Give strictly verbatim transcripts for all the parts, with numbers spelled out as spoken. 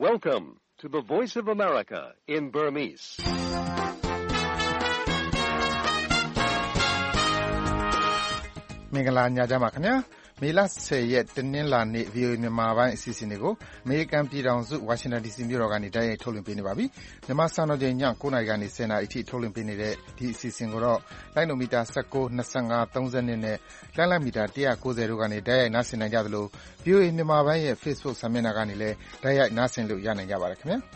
Welcome to the Voice of America in Burmese. ။မင်္ဂလာညချမ်းပါခင်ဗျာ။မေလဆယ်ရက်တနင်္လာနေ့ ဗီအိုအေ မြန်မာပိုင်းအစီအစဉ်တွေကိုအမေရိကန်ပြည်ထောင်စုဝါရှင်တန်ဒီစီမြို့တော်ကနေတိုက်ရိုက်ထုတ်လွှင့်ပေးနေပါပြီ။မြန်မာစံတော်ချိန်ညကိုးနာရီကနေဆယ်နာရီအထိထုတ်လွှင့်ပေးနေတဲ့ဒီအစီအစဉ်ကိုတော့လိုင်းနိုမီတာ၁၉, ၂၅, ၃၂နဲ့လိုင်းလတ်မီတာ၁၉၀တို့ကနေတိုက်ရိုက်နားဆင်နိုင်ကြသလို ဗီအိုအေ မြန်မာပိုင်းရဲ့ Facebook စာမျက်နှာကနေလည်းတိုက်ရိုက်နားဆင်လို့ရနိုင်ကြပါတယ်ခင်ဗျာ။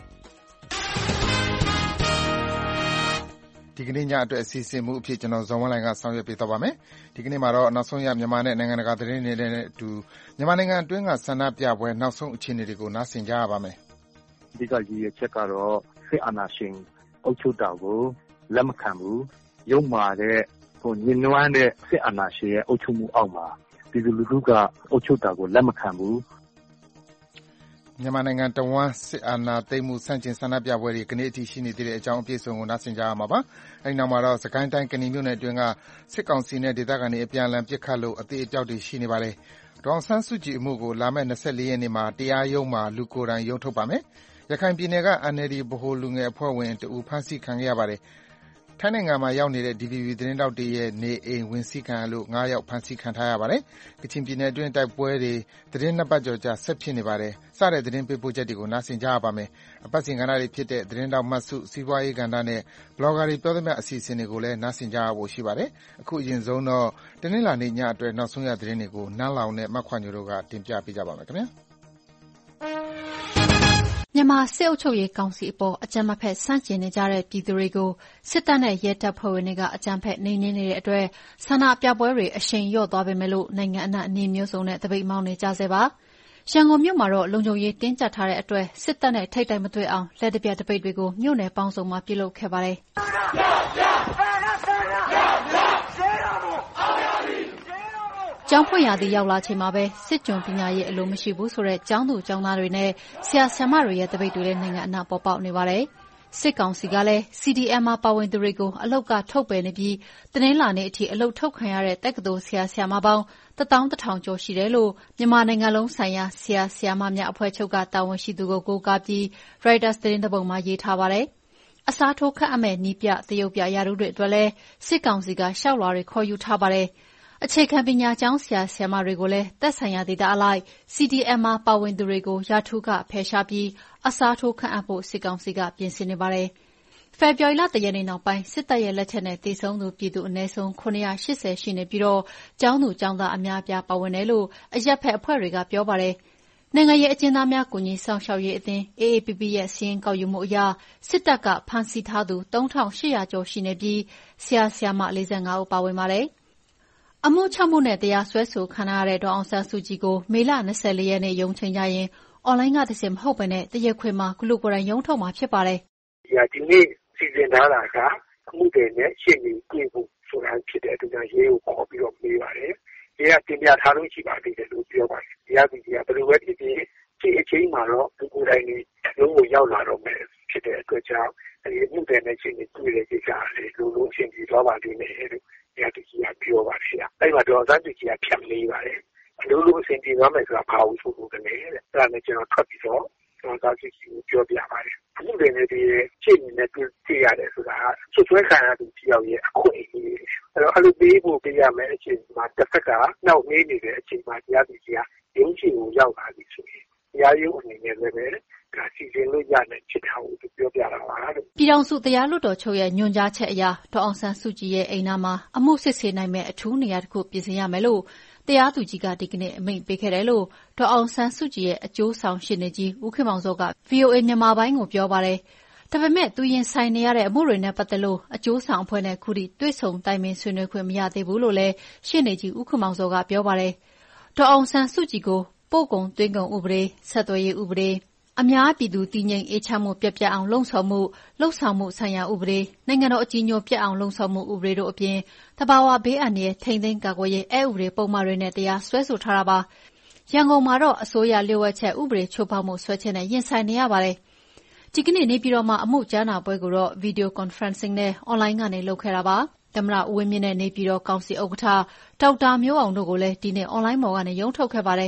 ဒီကနေ့ညအတွက်အစီအစဉ်မူအဖြစ်ကျွန်တော်ဇော်ဝင်းလှိုင်ကဆောင်ရွက်ပေးသွားပါမယ်။ဒီကနေ့မှာတော့နောက်ဆုံးရမြန်မာနဲ့နိုင်ငံတကာသတင်းတွေနဲ့အတူမြန်မာနိုင်ငံအတွင်းကဆန္ဒပြပွဲနောက်ဆုံးအခြေအနေတွေကိုနားဆင်ကြရပါမယ်။အဓိကရည်ရွယ်ချက်ကတော့စစ်အာဏာရှင်အုပ်ချုပ်တာကိုလက်မခံဘူး။ရုံမာတဲ့ဟိုညှဉ်းနှွမ်းတဲ့စစ်အာဏာရှင်ရဲ့အုပ်ချုပ်မှုအောက်မှာပြည်သူလူထုကအုပ်ချုပ်တာကိုလက်မခံဘူး။မြန်မာနိုင်ငံတဝန်းစစ်အာဏာသိမ်းမှုဆန့်ကျင်ဆန္ဒပြပွဲတွေဒီကနေ့အထိရှိနေသေးတဲ့အကြောင်းအပြည့်အစုံကိုနားဆင်ကြရမှာပါ။အဲဒီနောက်မှာတော့စကိုင်းတိုင်းကနီမြို့နယ်အတွင်းကစစ်ကောင်စီနဲ့ဒေသခံတွေအပြန်အလှန်ပစ်ခတ်လို့အသေးအပျောက်တွေရှိနေပါတယ်။ဒေါ်အောင်ဆန်းစုကြည်အမှုကိုလာမယ့်၂၄ရက်နေ့မှာတရားရုံးမှာလူကိုယ်တိုင်ရုံးထုတ်ပါမယ်။ရခိုင်ပြည်နယ်က အန်အယ်လ်ဒီ ဗဟိုလူငယ်အဖွဲ့ဝင်တဦးဖမ်းဆီးခံခဲ့ရပါတယ်။ထိုင်းနိုင်ငံမှာရောက်နေတဲ့ ဒီ ဗီ ဘီ သတင်းထောက်တွေရဲ့နေအိမ်ဝင်စီးခံရလို့ငါးယောက်ဖမ်းဆီးခံထားရပါတယ်။ကချင်ပြည်နယ်အတွင်းတိုက်ပွဲတွေသတင်းနှစ်ပတ်ကျော်ကြာဆက်ဖြစ်နေပါတယ်။စတဲ့သတင်းပေးပို့ချက်တွေကိုနားဆင်ကြရပါမယ်။အပတ်စဉ်ကဏ္ဍတွေဖြစ်တဲ့သတင်းထောက်မှတ်စုစီးပွားရေးကဏ္ဍနဲ့ဘလော့ဂါတွေပြောသမျှအစီအစဉ်တွေကိုလည်းနားဆင်ကြရဖို့ရှိပါတယ်။အခုအရင်ဆုံးတော့တနင်္လာနေ့ညအတွက်နောက်ဆုံးရသတင်းတွေကိုနန်းလောင်နဲ့မခွာညိုတို့ကတင်ပြပေးကြပါမယ်ခင်ဗျာ။မြန်မာစစ်အုပ်ချုပ်ရေးကောင်စီအပေါ်အကြမ်းမဖက်ဆန့်ကျင်နေကြတဲ့ပြည်သူတွေကိုစစ်တပ်နဲ့ရဲတပ်ဖွဲ့ဝင်တွေကအကြမ်းဖက်နှိမ်နင်းနေတဲ့အတွက်ဆန္ဒပြပွဲတွေအရှိန်လျော့သွားပေမဲ့လို့နိုင်ငံအနှံ့အနေမျိုးစုံနဲ့တပိတ်မောင်းနေကြဆဲပါ။ရန်ကုန်မြို့မှာတော့လုံခြုံရေးတင်းကျပ်ထားတဲ့အတွက်စစ်တပ်နဲ့ထိပ်တိုက်မတွေ့အောင်လက်တပြတပိတ်တွေကိုမြို့နယ်ပေါင်းစုံမှာပြုလုပ်ခဲ့ပါတယ်။ကျောင်းဖွင့်ရာသီရောက်လာချိန်မှာပဲစစ်ကြုံပညာရေးအလိုမရှိဘူးဆိုတဲ့ကျောင်းသူကျောင်းသားတွေနဲ့ဆရာဆရာမတွေရဲ့တပိတ်တွေလည်းနိုင်ငံအနှံ့ပေါ်ပေါက်နေပါတယ်။စစ်ကောင်စီကလည်း စီ ဒီ အမ် မှာပါဝင်သူတွေကိုအလုတ်ကထုတ်ပယ်နေပြီးတနင်္လာနေ့အထိအလုတ်ထုတ်ခံရတဲ့တက္ကသိုလ်ဆရာဆရာမပေါင်းတစ်သောင်းတစ်ထောင်ကျော်ရှိတယ်လို့မြန်မာနိုင်ငံလုံးဆိုင်ရာဆရာဆရာမများအဖွဲ့ချုပ်ကတာဝန်ရှိသူကိုကိုးကားပြီး Reuters သတင်းတစ်ပုဒ်မှာရေးထားပါတယ်။အစားထိုးခန့်အပ်မဲ့နီးပြသရုပ်ပြရာထူးတွေအတွက်လည်းစစ်ကောင်စီကရှောက်လွှာတွေခေါ်ယူထားပါတယ်။အခြေခံပညာကျောင်းဆရာဆရာမတွေကိုလည်းသက်ဆိုင်ရာဒေသအလိုက် စီ ဒီ အမ် မှာပါဝင်သူတွေကိုရာထူးကဖယ်ရှားပြီးအစားထိုးခန့်အပ်ဖို့စစ်ကောင်စီကပြင်ဆင်နေပါတယ်။ဖေဖော်ဝါရီလတရက်နေ့နောက်ပိုင်းစစ်တပ်ရဲ့လက်ချက်နဲ့တည်ဆုံးသူပြည်သူအနည်းဆုံးခုနှစ်ရာ၈၀ရှိနေပြီးတော့ကျောင်းသူကျောင်းသားအများအပြားပါဝင်တယ်လို့အရပ်ဖက်အဖွဲ့တွေကပြောပါတယ်။နိုင်ငံရေးအကျဉ်းသားများကူညီဆောင်ရှောက်ရေးအသင်း အေ အေ ပီ ပီ ရဲ့စီးရင်ကောက်ယူမှုအရစစ်တပ်ကဖမ်းဆီးထားသူသုံးထောင်ရှစ်ရာကျော်ရှိနေပြီးဆရာဆရာမ၄၅ဦးပါဝင်ပါတယ်။အမှု၆မှုနဲ့တရားစွဲဆိုခံရတဲ့ဒေါ်အောင်ဆန်းစုကြည်ကိုမေလ၂၄ရက်နေ့ရုံးချိန်ကြရင်အွန်လိုင်းကတစ်စင်မဟုတ်ဘဲနဲ့တရားခွင်မှာလူကိုယ်တိုင်ရုံးထုတ်မှာဖြစ်ပါတယ်။ဒီနေ့စီစဉ်ထားတာကအမှုတွေနဲ့ရှင်းပြီးပြင်ဖို့ဆိုတာဖြစ်တဲ့အတွက်ရဲကိုခေါ်ပြီးတော့မေးပါတယ်။ရဲကတင်ပြထားလို့ရှိပါသေးတယ်လို့ပြောပါတယ်။တရားသူကြီးကဘယ်လိုပဲဖြစ်ဖြစ်ဒီအချိန်မှာတော့လူကိုယ်တိုင်ရုံးကိုရောက်လာတော့မယ်ဖြစ်တဲ့အတွက်ကြောင့်ဒီအမှုတွေနဲ့ရှင်းပြီးတွေ့တဲ့ကိစ္စလေးလိုလိုရှင်းပြီးသွားပါလိမ့်မယ်လို့တရားသူကြီးကပြောပါတယ်။အဲ့မှာတော့ဇာတ်သူကြီးကဖြတ်လေးပါတယ်။လိုလိုအစဉ်ပြေသွားမယ်ဆိုတာဘာလို့ဆိုလို့လဲတဲ့။အဲ့ဒါနဲ့ကျွန်တော်ထွက်ပြီးတော့ကျွန်တော်ဇာတ်သူကြီးကိုပြောပြပါတယ်။အမှုတွေနဲ့ဒီရှင်းနေတဲ့တွေ့ရတယ်ဆိုတာဆွဆွဲခံရသူတယောက်ရဲ့အခွင့်အရေး။အဲ့တော့အဲ့လိုပေးဖို့ပြရမယ်အချိန်မှာတစ်ဖက်ကနောက်နေနေတဲ့အချိန်မှာတရားသူကြီးကရုံးချင်ကိုရောက်လာပြီဆိုရင်တရားရုံးအနေနဲ့လည်းပဲဒါစီစဉ်လို့ရတဲ့ဖြစ်တာကိုပြောပြတာပါလို့ပြည်ထောင်စုတရားလွှတ်တော်ချုပ်ရဲ့ညွှန်ကြားချက်အရဒေါ်အောင်ဆန်းစုကြည်ရဲ့အိမ်နာမှာအမှုစစ်ဆေးနိုင်မဲ့အထူးနေရာတစ်ခုပြင်ဆင်ရမယ်လို့တရားသူကြီးကဒီကနေ့အမိန့်ပေးခဲ့တယ်လို့ဒေါ်အောင်ဆန်းစုကြည်ရဲ့အကျိုးဆောင်ရှေ့နေကြီးဦးခင်မောင်စောက ဗွီအိုအေ မြန်မာပိုင်းကိုပြောပါတယ်။ဒါပေမဲ့သူရင်ဆိုင်နေရတဲ့အမှုတွေနဲ့ပတ်သက်လို့အကျိုးဆောင်အဖွဲ့နဲ့ခုထိတွေ့ဆုံတိုင်ပင်ဆွေးနွေးခွင့်မရသေးဘူးလို့လည်းရှေ့နေကြီးဦးခင်မောင်စောကပြောပါတယ်။ဒေါ်အောင်ဆန်းစုကြည်ကိုပို့ကုန်သွင်းကုန်ဥပဒေ၊ဆက်သွယ်ရေးဥပဒေအများပြည်သူတည်ငြိမ်အေးချမ်းမှုပြတ်ပြတ်အောင်လှုံ့ဆော်မှုလှုပ်ဆောင်မှုဆိုင်ရာဥပဒေနိုင်ငံတော်အကြီးအကျယ်ပြတ်အောင်လှုံ့ဆော်မှုဥပဒေတို့အပြင်တဘာဝဘေးအန္တရာယ်ထိန်းသိမ်းကာကွယ်ရေးအဥပဒေပုံမှန်တွေနဲ့တရားစွဲဆိုထားတာပါရန်ကုန်မှာတော့အစိုးရလျှို့ဝှက်ချက်ဥပဒေချိုးဖောက်မှုဆွဲချက်နဲ့ရင်ဆိုင်နေရပါတယ်ဒီကနေ့နေပြည်တော်မှာအမှုကြားနာပွဲကိုတော့ video conferencing နဲ့ online ကနေလုပ်ခဲ့တာပါသမ္မတဦးဝင်းမြင့်နဲ့နေပြည်တော်ကောင်စီဥက္ကဋ္ဌဒေါက်တာမျိုးအောင်တို့ကိုလည်းဒီနေ့ online ပေါ်ကနေရုံးထုတ်ခဲ့ပါတယ်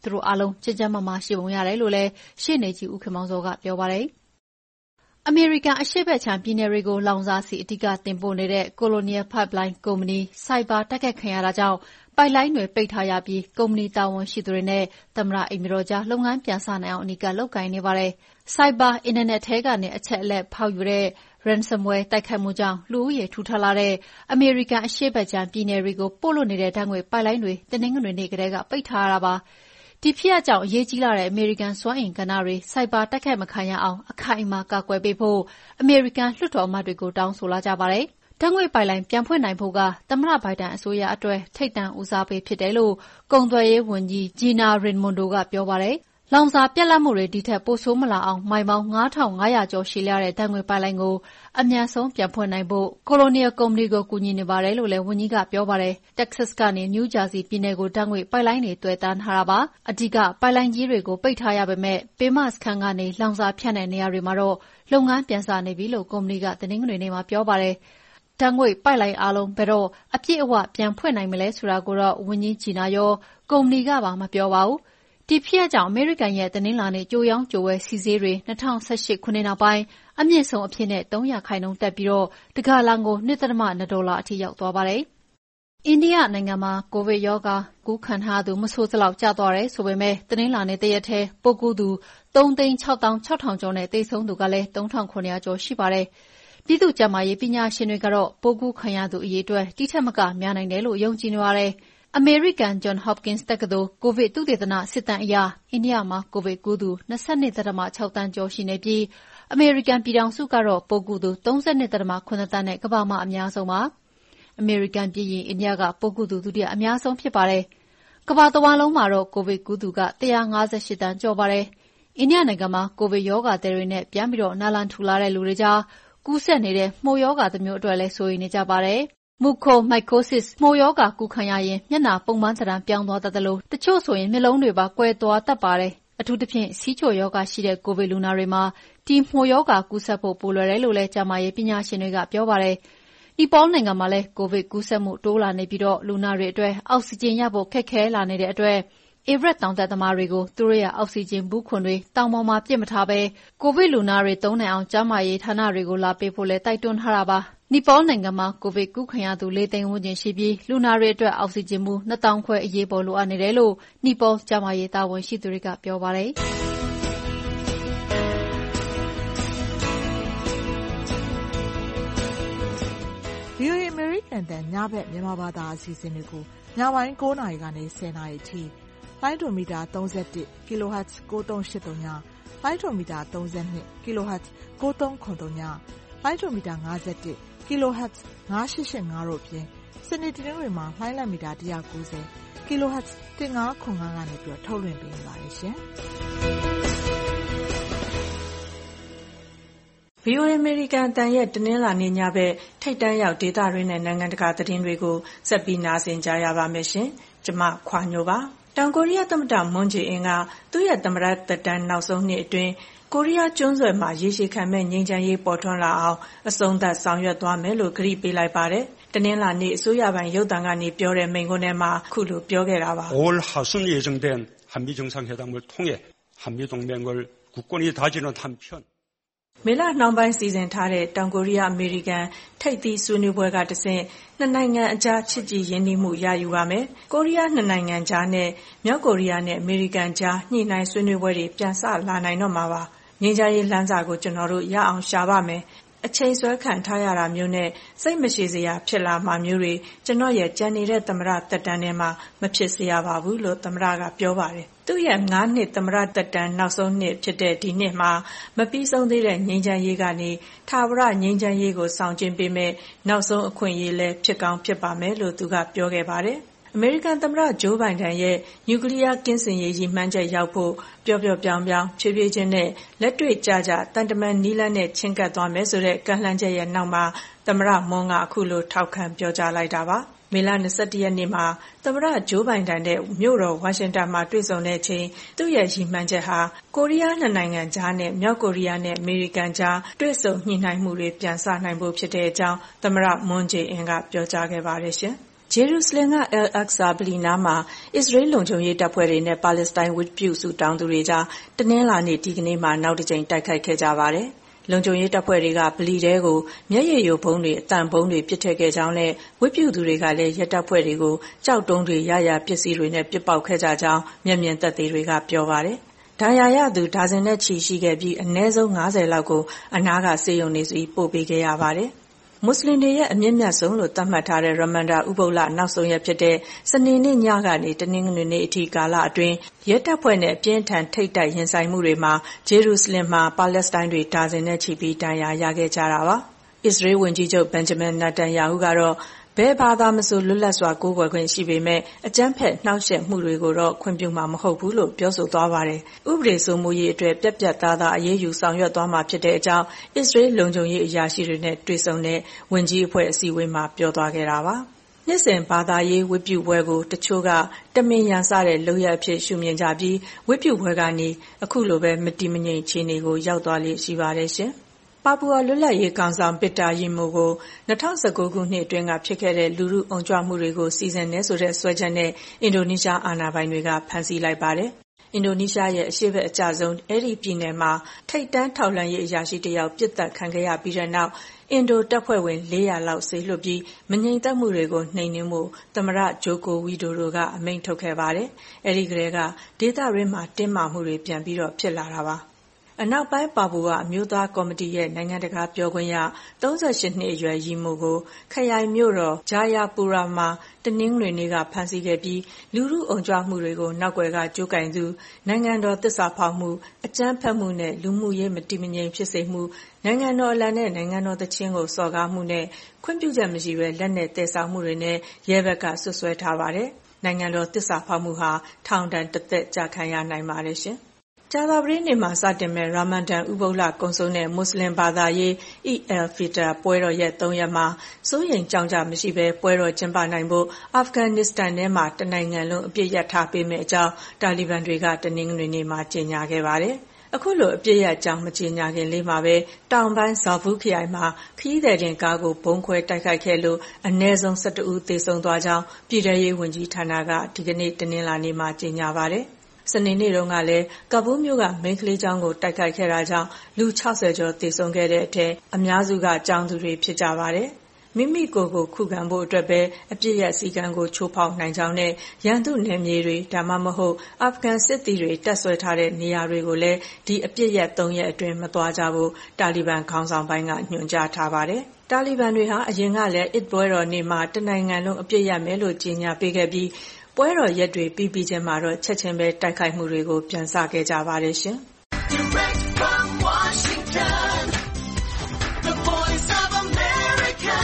သူတို့အားလုံးကျန်းကျန်းမာမာရှိပုံရတယ်လို့လည်းရှေ့နေကြီးဦးခင်မောင်စောကပြောပါတယ်။အမေရိကန်အရှေ့ဘက်ခြမ်းပြည်နယ်တွေကိုလောင်စာဆီအဓိကတင်ပို့နေတဲ့ Colonial Pipeline ကုမ္ပဏီဆိုက်ဘာတိုက်ခိုက်ခံရတာကြောင့်ပိုက်လိုင်းတွေပိတ်ထားရပြီးကုမ္ပဏီတာဝန်ရှိသူတွေနဲ့သမ္မတအိမ်ဖြူတော်ကြားလုပ်ငန်းပြန်စနိုင်အောင်အနီးကပ်လုပ်ကိုင်နေပါတယ်။ဆိုက်ဘာအင်တာနက်ထဲကနေအချက်အလက်ဖောက်ယူတဲ့ ransomware တိုက်ခိုက်မှုကြောင့်လူဦးရေထူထပ်လာတဲ့အမေရိကန်အရှေ့ဘက်ခြမ်းပြည်နယ်တွေကိုပို့လွှတ်နေတဲ့ဓာတ်ငွေ့ပိုက်လိုင်းတွေတနင်္ဂနွေနေ့ကတည်းကပိတ်ထားရတာပါ။ဒီဖြစ်ရပ်ကြောင့်အရေးကြီးလာတဲ့အမေရိကန်စွမ်းအင်ကဏ္ဍတွေဆိုက်ဘာတိုက်ခိုက်မခံရအောင်အခိုင်အမာကာကွယ်ပေးဖို့အမေရိကန်လွှတ်တော်အမတ်တွေကိုတောင်းဆိုလာကြပါတယ်။ဓာတ်ငွေ့ပိုက်လိုင်းပြန်ဖွင့်နိုင်ဖို့ကသမ္မတဘိုင်ဒန်အစိုးရအတွက်ထိပ်တန်းဦးစားပေးဖြစ်တယ်လို့ကုန်သွယ်ရေးဝန်ကြီး Gina Raimondo ကပြောပါတယ်။လောင်စာပြတ်လတ်မှုတွေဒီထက်ပိုဆိုးမလာအောင်မိုင်ပေါင်း ၅ထောင်၅ရာကျော်ရှည်လျားတဲ့ဓာတ်ငွေ့ပိုက်လိုင်းကိုအမြန်ဆုံးပြန်ဖွင့်နိုင်ဖို့ Colonial ကုမ္ပဏီကိုကူညီနေပါတယ်လို့လည်းဝန်ကြီးကပြောပါတယ်။ Texas ကနေ New Jersey ပြည်နယ်ကိုဓာတ်ငွေ့ပိုက်လိုင်းတွေသွယ်တန်းထားတာပါ။အဓိကပိုက်လိုင်းကြီးတွေကိုပိတ်ထားရပေမဲ့ပင်မစခန်းကနေလောင်စာဖြန့်တဲ့နေရာတွေမှာတော့လုပ်ငန်းပြန်စနေပြီလို့ကုမ္ပဏီကတနင်္ဂနွေနေ့မှာပြောပါတယ်။ဓာတ်ငွေ့ပိုက်လိုင်းအားလုံးဘယ်တော့အပြည့်အဝပြန်ဖွင့်နိုင်မလဲဆိုတာကိုတော့ဝန်ကြီးဂျီနာရောကုမ္ပဏီကပါမပြောပါဘူး။ဒီဖြစ်ရပ်ကြောင့်အမေရိကန်ရဲ့တနင်္လာနေ့ကြိုရောင်းကြိုဝယ်ဆီဈေးတွေ၂၀၁၈ခုနှစ်နောက်ပိုင်းအမြင့်ဆုံးအဖြစ်နဲ့၃ရာခိုင်နှုန်းတက်ပြီးတဂါလံကို ၂.၂ ဒေါ်လာအထိရောက်သွားပါတယ်။အိန္ဒိယနိုင်ငံမှာကိုဗစ်ရောဂါကူးခံထားရသူမဆိုးသလောက်ကျသွားတယ်ဆိုပေမဲ့တနင်္လာနေ့တရက်ထဲပိုးကူးသူသုံးသိန်းခြောက်သောင်းခြောက်ထောင်ကျော်နဲ့သေဆုံးသူကလည်းသုံးထောင်ခုနှစ်ရာကျော်ရှိပါတယ်။ပြည်သူ့ကျန်းမာရေးပညာရှင်တွေကတော့ပိုးကူးခံရသူအရေအတွက်ဒီထက်မကများနိုင်တယ်လို့ယုံကြည်နေပါတယ်။အမေရိကန် John Hopkins တက္ကသိုလ်ကိုဗစ်သုတေသနစစ်တမ်းအရအိန္ဒိယမှာကိုဗစ်ကူးသူ၂၂.၆သန်းကျော်ရှိနေပြီးအမေရိကန်ပြည်ထောင်စုကတော့ပိုးကူးသူ၃၂.၇သန်းနဲ့ကမ္ဘာမှာအများဆုံးပါ။အမေရိကန်ပြည်ရင်အိန္ဒိယကပိုးကူးသူဒုတိယအများဆုံးဖြစ်ပါတယ်။ကမ္ဘာတဝန်းလုံးမှာတော့ကိုဗစ်ကူးသူက၁၅၈သန်းကျော်ပါတယ်။အိန္ဒိယနိုင်ငံမှာကိုဗစ်ရောဂါသည်တွေနဲ့ပြန်ပြီးနာလန်ထူလာတဲ့လူတွေကြားကူးစက်နေတဲ့မှိုရောဂါတစ်မျိုးအတွက်လည်းစိုးရိမ်နေကြပါတယ်။ Mucormycosis မှိုရောဂါကူးခံရရင်မျက်နှာပုံမှန်သဏ္ဍာန်ပြောင်းသွားတတ်သလိုတချို့ဆိုရင်မျက်လုံးတွေပါကွယ်သွားတတ်ပါတယ်။အထူးသဖြင့်ဆီးချိုရောဂါရှိတဲ့ကိုဗစ်လူနာတွေမှာဒီမှိုရောဂါကူးစက်ဖို့ပိုလွယ်တယ်လို့လည်းကျန်းမာရေးပညာရှင်တွေကပြောပါတယ်။နီပေါနိုင်ငံမှာလည်းကိုဗစ်ကူးစက်မှုတိုးလာနေပြီးလူနာတွေအတွက်အောက်ဆီဂျင်ရဖို့ခက်ခဲလာနေတဲ့အတွက်ဧဗရက်တောင်တက်သမားတွေကိုသူတို့ရဲ့အောက်ဆီဂျင်ဘူးခွံတွေတောင်ပေါ်မှာပြစ်မထားဘဲကိုဗစ်လူနာတွေသုံးနိုင်အောင်ကျန်းမာရေးဌာနတွေကိုလာပေးဖို့လည်းတိုက်တွန်းထားတာပါ။နီပေါနိုင်ငံမှာကိုဗစ်ကူးခံရသူလေးသိန်းဝန်းကျင်ရှိပြီးလူနာတွေအတွက်အောက်ဆီဂျင်ဘူးနှစ်သောင်းခွဲအရေးပေါ်လိုအပ်နေတယ်လို့နီပေါကျန်းမာရေးတာဝန်ရှိသူတွေကပြောပါတယ်။ဗွီအိုအေ American တန်ညဘက်မြန်မာဘာသာအစီအစဉ်တွေကိုညပိုင်း၉နာရီကနေ၁၀နာရီထိလိုင်းဒိုမီတာ၃၁ kilohertz ၉၃၈၃ညလိုင်းဒိုမီတာ၃၂ kilohertz ၉၃၇၃ညလိုင်းဒိုမီတာ၅၁ kilohertz ၅၈၈၅တို့ဖြင့်စနေတနင်္ဂနွေမှာလိုင်းလံမီတာ၁၉၀ kilohertz ၁၅၇၅ကနေပြီးထုတ်လွှင့်ပေးနေပါတယ်ရှင်။ဗွီအိုအေ American အတန်ရဲ့တနင်္လာနေ့ညဘက်ထိပ်တန်းရောက်ဒေသတွင်းနဲ့နိုင်ငံတကာသတင်းတွေကိုဆက်ပြီးနားဆင်ကြရပါမယ်ရှင်။ကျွန်မခွာညိုပါ။တောင်ကိုရီးယားသမ္မတမွန်းဂျေအင်ကသူ့ရဲ့သမ္မတသက်တမ်းနောက်ဆုံးနှစ်အတွင်းကိုရီးယားကျွန်းဆွယ်မှာရေရှည်ခံမဲ့ငြိမ်းချမ်းရေးပေါ်ထွန်းလာအောင်အဆုံးသတ်ဆောင်ရွက်သွားမယ်လို့ကတိပေးလိုက်ပါတယ်။တနင်္လာနေ့အစိုးရပိုင်းရုပ်သံကနေပြောတဲ့မိန့်ခွန်းထဲမှာခုလိုပြောခဲ့တာပါ။올 하순 예정된 한미 정상회담을 통해 한미 동맹을 굳건히 다지는 한편 မေလနှောင်းပိုင်းစီစဉ်ထားတဲ့တောင်ကိုရီးယားအမေရိကန်ထိပ်သီးဆွေးနွေးပွဲကတဆင့်နှစ်နိုင်ငံအကြားချစ်ကြည်ရင်းနှီးမှုရယူပါမယ်။ကိုရီးယားနှစ်နိုင်ငံကြားနဲ့မြောက်ကိုရီးယားနဲ့အမေရိကန်ကြားညှိနှိုင်းဆွေးနွေးပွဲတွေပြန်ဆလာနိုင်တော့မှာပါ။ငြိမ်းချမ်းရေးလမ်းစာကိုကျွန်တော်တို့ရအောင်ရှာပါမယ်။အချိန်ဆွဲခံထားရတာမျိုးနဲ့စိတ်မရှိစရာဖြစ်လာမှမျိုးတွေကျွန်တော်ရဲ့ကြံနေတဲ့သမ္မတသက်တမ်းထဲမှာမဖြစ်စေရပါဘူးလို့သမ္မတကပြောပါတယ်။သူ့ရဲ့၅နှစ်သမ္မတသက်တမ်းနောက်ဆုံးနှစ်ဖြစ်တဲ့ဒီနှစ်မှာမပြီးဆုံးသေးတဲ့ငြိမ်းချမ်းရေးကနေထာဝရငြိမ်းချမ်းရေးကိုဆောင်ကျဉ်ပေးမဲ့နောက်ဆုံးအခွင့်အရေးလည်းဖြစ်ကောင်းဖြစ်ပါမယ်လို့သူကပြောခဲ့ပါတယ်။အမေရိကန်သမ္မတဂျိုးဘိုင်ဒန်ရဲ့နျူကလ িয়ার ကင်းစင်ရေးရည်မှန်းချက်ရောက်ဖို့ပျော့ပျော့ပြောင်းပြောင်းဖြည်းဖြည်းချင်းနဲ့လက်တွေ့ကျကျတန်တမန်နီးလန်းနဲ့ချင်းကပ်သွားမယ်ဆိုတဲ့ကန့်လန့်ချက်ရဲ့နောက်မှာသမ္မတမွန်းကအခုလိုထောက်ခံပြောကြားလိုက်တာပါ။မေလ၂၁ရက်နေ့မှာသမ္မတဂျိုးဘိုင်ဒန်နဲ့မြို့တော်ဝါရှင်တန်မှာတွေ့ဆုံတဲ့အချိန်သူ့ရဲ့ရည်မှန်းချက်ဟာကိုရီးယားနှစ်နိုင်ငံကြားနဲ့မြောက်ကိုရီးယားနဲ့အမေရိကန်ကြားတွေ့ဆုံညှိနှိုင်းမှုတွေပြန်စနိုင်ဖို့ဖြစ်တဲ့အကြောင်းသမ္မတမွန်းဂျေအင်ကပြောကြားခဲ့ပါတယ်ရှင်။ဂျေရုဆလင်က Al-Aqsa ဗလီနားမှာအစ္စရေးလုံခြုံရေးတပ်ဖွဲ့တွေနဲ့ပါလက်စတိုင်းဝတ်ပြုဆုတောင်းသူတွေကြားတနင်္လာနေ့ဒီကနေ့မှာနောက်တစ်ကြိမ်တိုက်ခိုက်ခဲ့ကြပါတယ်။လုံခြုံရေးတပ်ဖွဲ့တွေကဗလီထဲကိုမျက်ရည်ယိုဘုံတွေအတန်ဘုံတွေပစ်ထည့်ခဲ့ကြောင်းနဲ့ဝတ်ပြုသူတွေကလည်းရဲတပ်ဖွဲ့တွေကိုကြောက်တုံးတွေရရပစ္စည်းတွေနဲ့ပစ်ပေါက်ခဲ့ကြကြောင်းမျက်မြင်သက်သေတွေကပြောပါတယ်။ဒဏ်ရာရသူဒါဇင်နဲ့ချီရှိခဲ့ပြီးအနည်းဆုံး၅၀လောက်ကိုအနားကဆေးရုံတွေစီပို့ပေးခဲ့ရပါတယ်။မွတ်စလင်တွေရဲ့အမြင့်မြတ်ဆုံးလို့သတ်မှတ်ထားတဲ့ရမန်ဒါဥပုသ်လနောက်ဆုံးရက်ဖြစ်တဲ့စနေနေ့ညကနေတနင်္ဂနွေနေ့အထိကာလအတွင်းရဲတပ်ဖွဲ့နဲ့အပြင်းထန်ထိပ်တိုက်ရင်ဆိုင်မှုတွေမှာဂျေရုဆလင်မှာပါလက်စတိုင်းတွေဒါဇင်နဲ့ချီပြီးဒဏ်ရာရခဲ့ကြတာပါ။အစ္စရေးဝန်ကြီးချုပ်ဘင်ဂျမင်နာတန်ယာဟုကတော့ဘယ်ဘာသာမဆိုလွတ်လပ်စွာကိုးကွယ်ခွင့်ရှိပေမဲ့အကြမ်းဖက်နှောက်ယှက်မှုတွေကိုတော့ခွင့်ပြုမှာမဟုတ်ဘူးလို့ပြောဆိုသွားပါတယ်။ဥပဒေစိုးမိုးရေးအတွက်ပြတ်ပြတ်သားသားအရေးယူဆောင်ရွက်သွားမှာဖြစ်တဲ့အကြောင်းအစ္စရေးလုံခြုံရေးအရာရှိတွေနဲ့တွေ့ဆုံတဲ့ဝန်ကြီးအဖွဲ့အစည်းအဝေးမှာပြောသွားခဲ့တာပါ။နှစ်စဉ်ဘာသာရေးဝတ်ပြုပွဲကိုတချို့ကတမင်ရန်စတဲ့လုပ်ရပ်အဖြစ်ရှုမြင်ကြပြီးဝတ်ပြုပွဲကနေအခုလိုပဲမတည်မငြိမ်အခြေအနေကိုရောက်သွားလေရှိပါတယ်ရှင်။ပါပူအာလွတ်လပ်ရေးကောင်ဆောင်ပစ်တာရီမိုကို၂၀၁၉ခုနှစ်အတွင်းကဖြစ်ခဲ့တဲ့လူထုအုံကြွမှုတွေကိုစီစဉ်နေဆိုတဲ့ဆွဲချက်နဲ့အင်ဒိုနီးရှားအာဏာပိုင်တွေကဖမ်းဆီးလိုက်ပါတယ်။အင်ဒိုနီးရှားရဲ့အရှေ့ဘက်အကျဆုံးအဲ့ဒီပြည်နယ်မှာထိပ်တန်းထောက်လှမ်းရေးအရာရှိတယောက်ပြစ်ဒဏ်ခံခဲ့ရပြီးတဲ့နောက်အင်ဒိုတပ်ဖွဲ့ဝင်၄ရာလောက်ဆေးလွှတ်ပြီးမငြိမ်သက်မှုတွေကိုနှိမ်နင်းမှုသမ္မတဂျိုကိုဝီဒိုဒိုကအမိန့်ထုတ်ခဲ့ပါတယ်။အဲဒီကလေးကဒေသရင်းမှာတင်းမာမှုတွေပြန်ပြီးတော့ဖြစ်လာတာပါ။အနောက်ပိုင်းပါပူကအမျိုးသားကော်မတီရဲ့နိုင်ငံတကာပြောခွင့်ရ၃၈နှစ်အရွယ်ရီမိုကိုခရိုင်မြို့တော်ဂျာယာပူရာမှာတနင်္ဂနွေနေ့ကဖမ်းဆီးခဲ့ပြီးလူထုအုံကြွမှုတွေကိုနောက်ွယ်ကကြိုးကင်သူနိုင်ငံတော်သစ္စာဖောက်မှုအကြမ်းဖက်မှုနဲ့လူမှုရေးမတည်မငြိမ်ဖြစ်စေမှုနိုင်ငံတော်အလံနဲ့နိုင်ငံတော်သီချင်းကိုစော်ကားမှုနဲ့ခွင့်ပြုချက်မရှိဘဲလက်နက်တည်ဆောက်မှုတွေနဲ့ရဲဘက်ကဆွဆွဲထားပါတယ်။နိုင်ငံတော်သစ္စာဖောက်မှုဟာထောင်ဒဏ်တစ်သက်ကြာခံရနိုင်ပါတယ်ရှင်။ကြာသပတေးနေ့မှာစတင်မဲ့ရာမန်ဒန်ဥပုသ်လကုံဆုံးတဲ့မွတ်စလင်ဘာသာရေးအီအယ်ဖီတာပွဲတော်ရဲ့သုံးရက်မှာစိုးရိမ်ကြောင့်ကြမရှိဘဲပွဲတော်ကျင်းပနိုင်ဖို့အာဖဂန်နစ္စတန်ထဲမှာတနိုင်ငံလုံးအပြစ်ရထားပေးမယ့်အကြောင်းတာလီဘန်တွေကတနင်္ဂနွေနေ့မှာကြေညာခဲ့ပါတယ်။အခုလိုအပြစ်ရကြောင်းမကြေညာခင်လေးမှာပဲတောင်ပိုင်းဇော်ဘူးခရိုင်မှာခရီးသည်တင်ကားကိုဘုံခွဲတိုက်ခိုက်ခဲ့လို့အနည်းဆုံး၁၁ဦးသေဆုံးသွားကြောင်းပြည်ထရေးဝန်ကြီးဌာနကဒီကနေ့တနင်္လာနေ့မှာကြေညာပါတယ်။စနေနေ့တုန်းကလည်းကာဘူးမြို့ကမိန်းကလေးကျောင်းကိုတိုက်ခိုက်ခဲ့တာကြောင့်လူ၆၀ကျော်သေဆုံးခဲ့တဲ့အထက်အများစုကကျောင်းသူတွေဖြစ်ကြပါတယ်။မိမိကိုယ်ကိုခုခံဖို့အတွက်ပဲအပြစ်ရစည်းကမ်းကိုချိုးဖောက်နိုင်ကြောင်းနဲ့ရန်သူနယ်မြေတွေဒါမှမဟုတ်အာဖဂန်စစ်သည်တွေတပ်ဆွဲထားတဲ့နေရာတွေကိုလည်းဒီအပြစ်ရသုံးရက်အတွင်းမသွားကြဖို့တာလီဘန်ခေါင်းဆောင်ပိုင်းကညွှန်ကြားထားပါတယ်။တာလီဘန်တွေဟာအရင်ကလည်းအစ်ပွဲတော်နေ့မှာတနိုင်ငံလုံးအပြစ်ရမယ်လို့ကြေညာပေးခဲ့ပြီးပွဲတော်ရက်တွေပြီးပြီးချင်းမှာတော့ချက်ချင်းပဲတိုက်ခိုက်မှုတွေကိုပြန်စခဲ့ကြပါတယ်ရှင်။ Direct from Washington, the voice of America,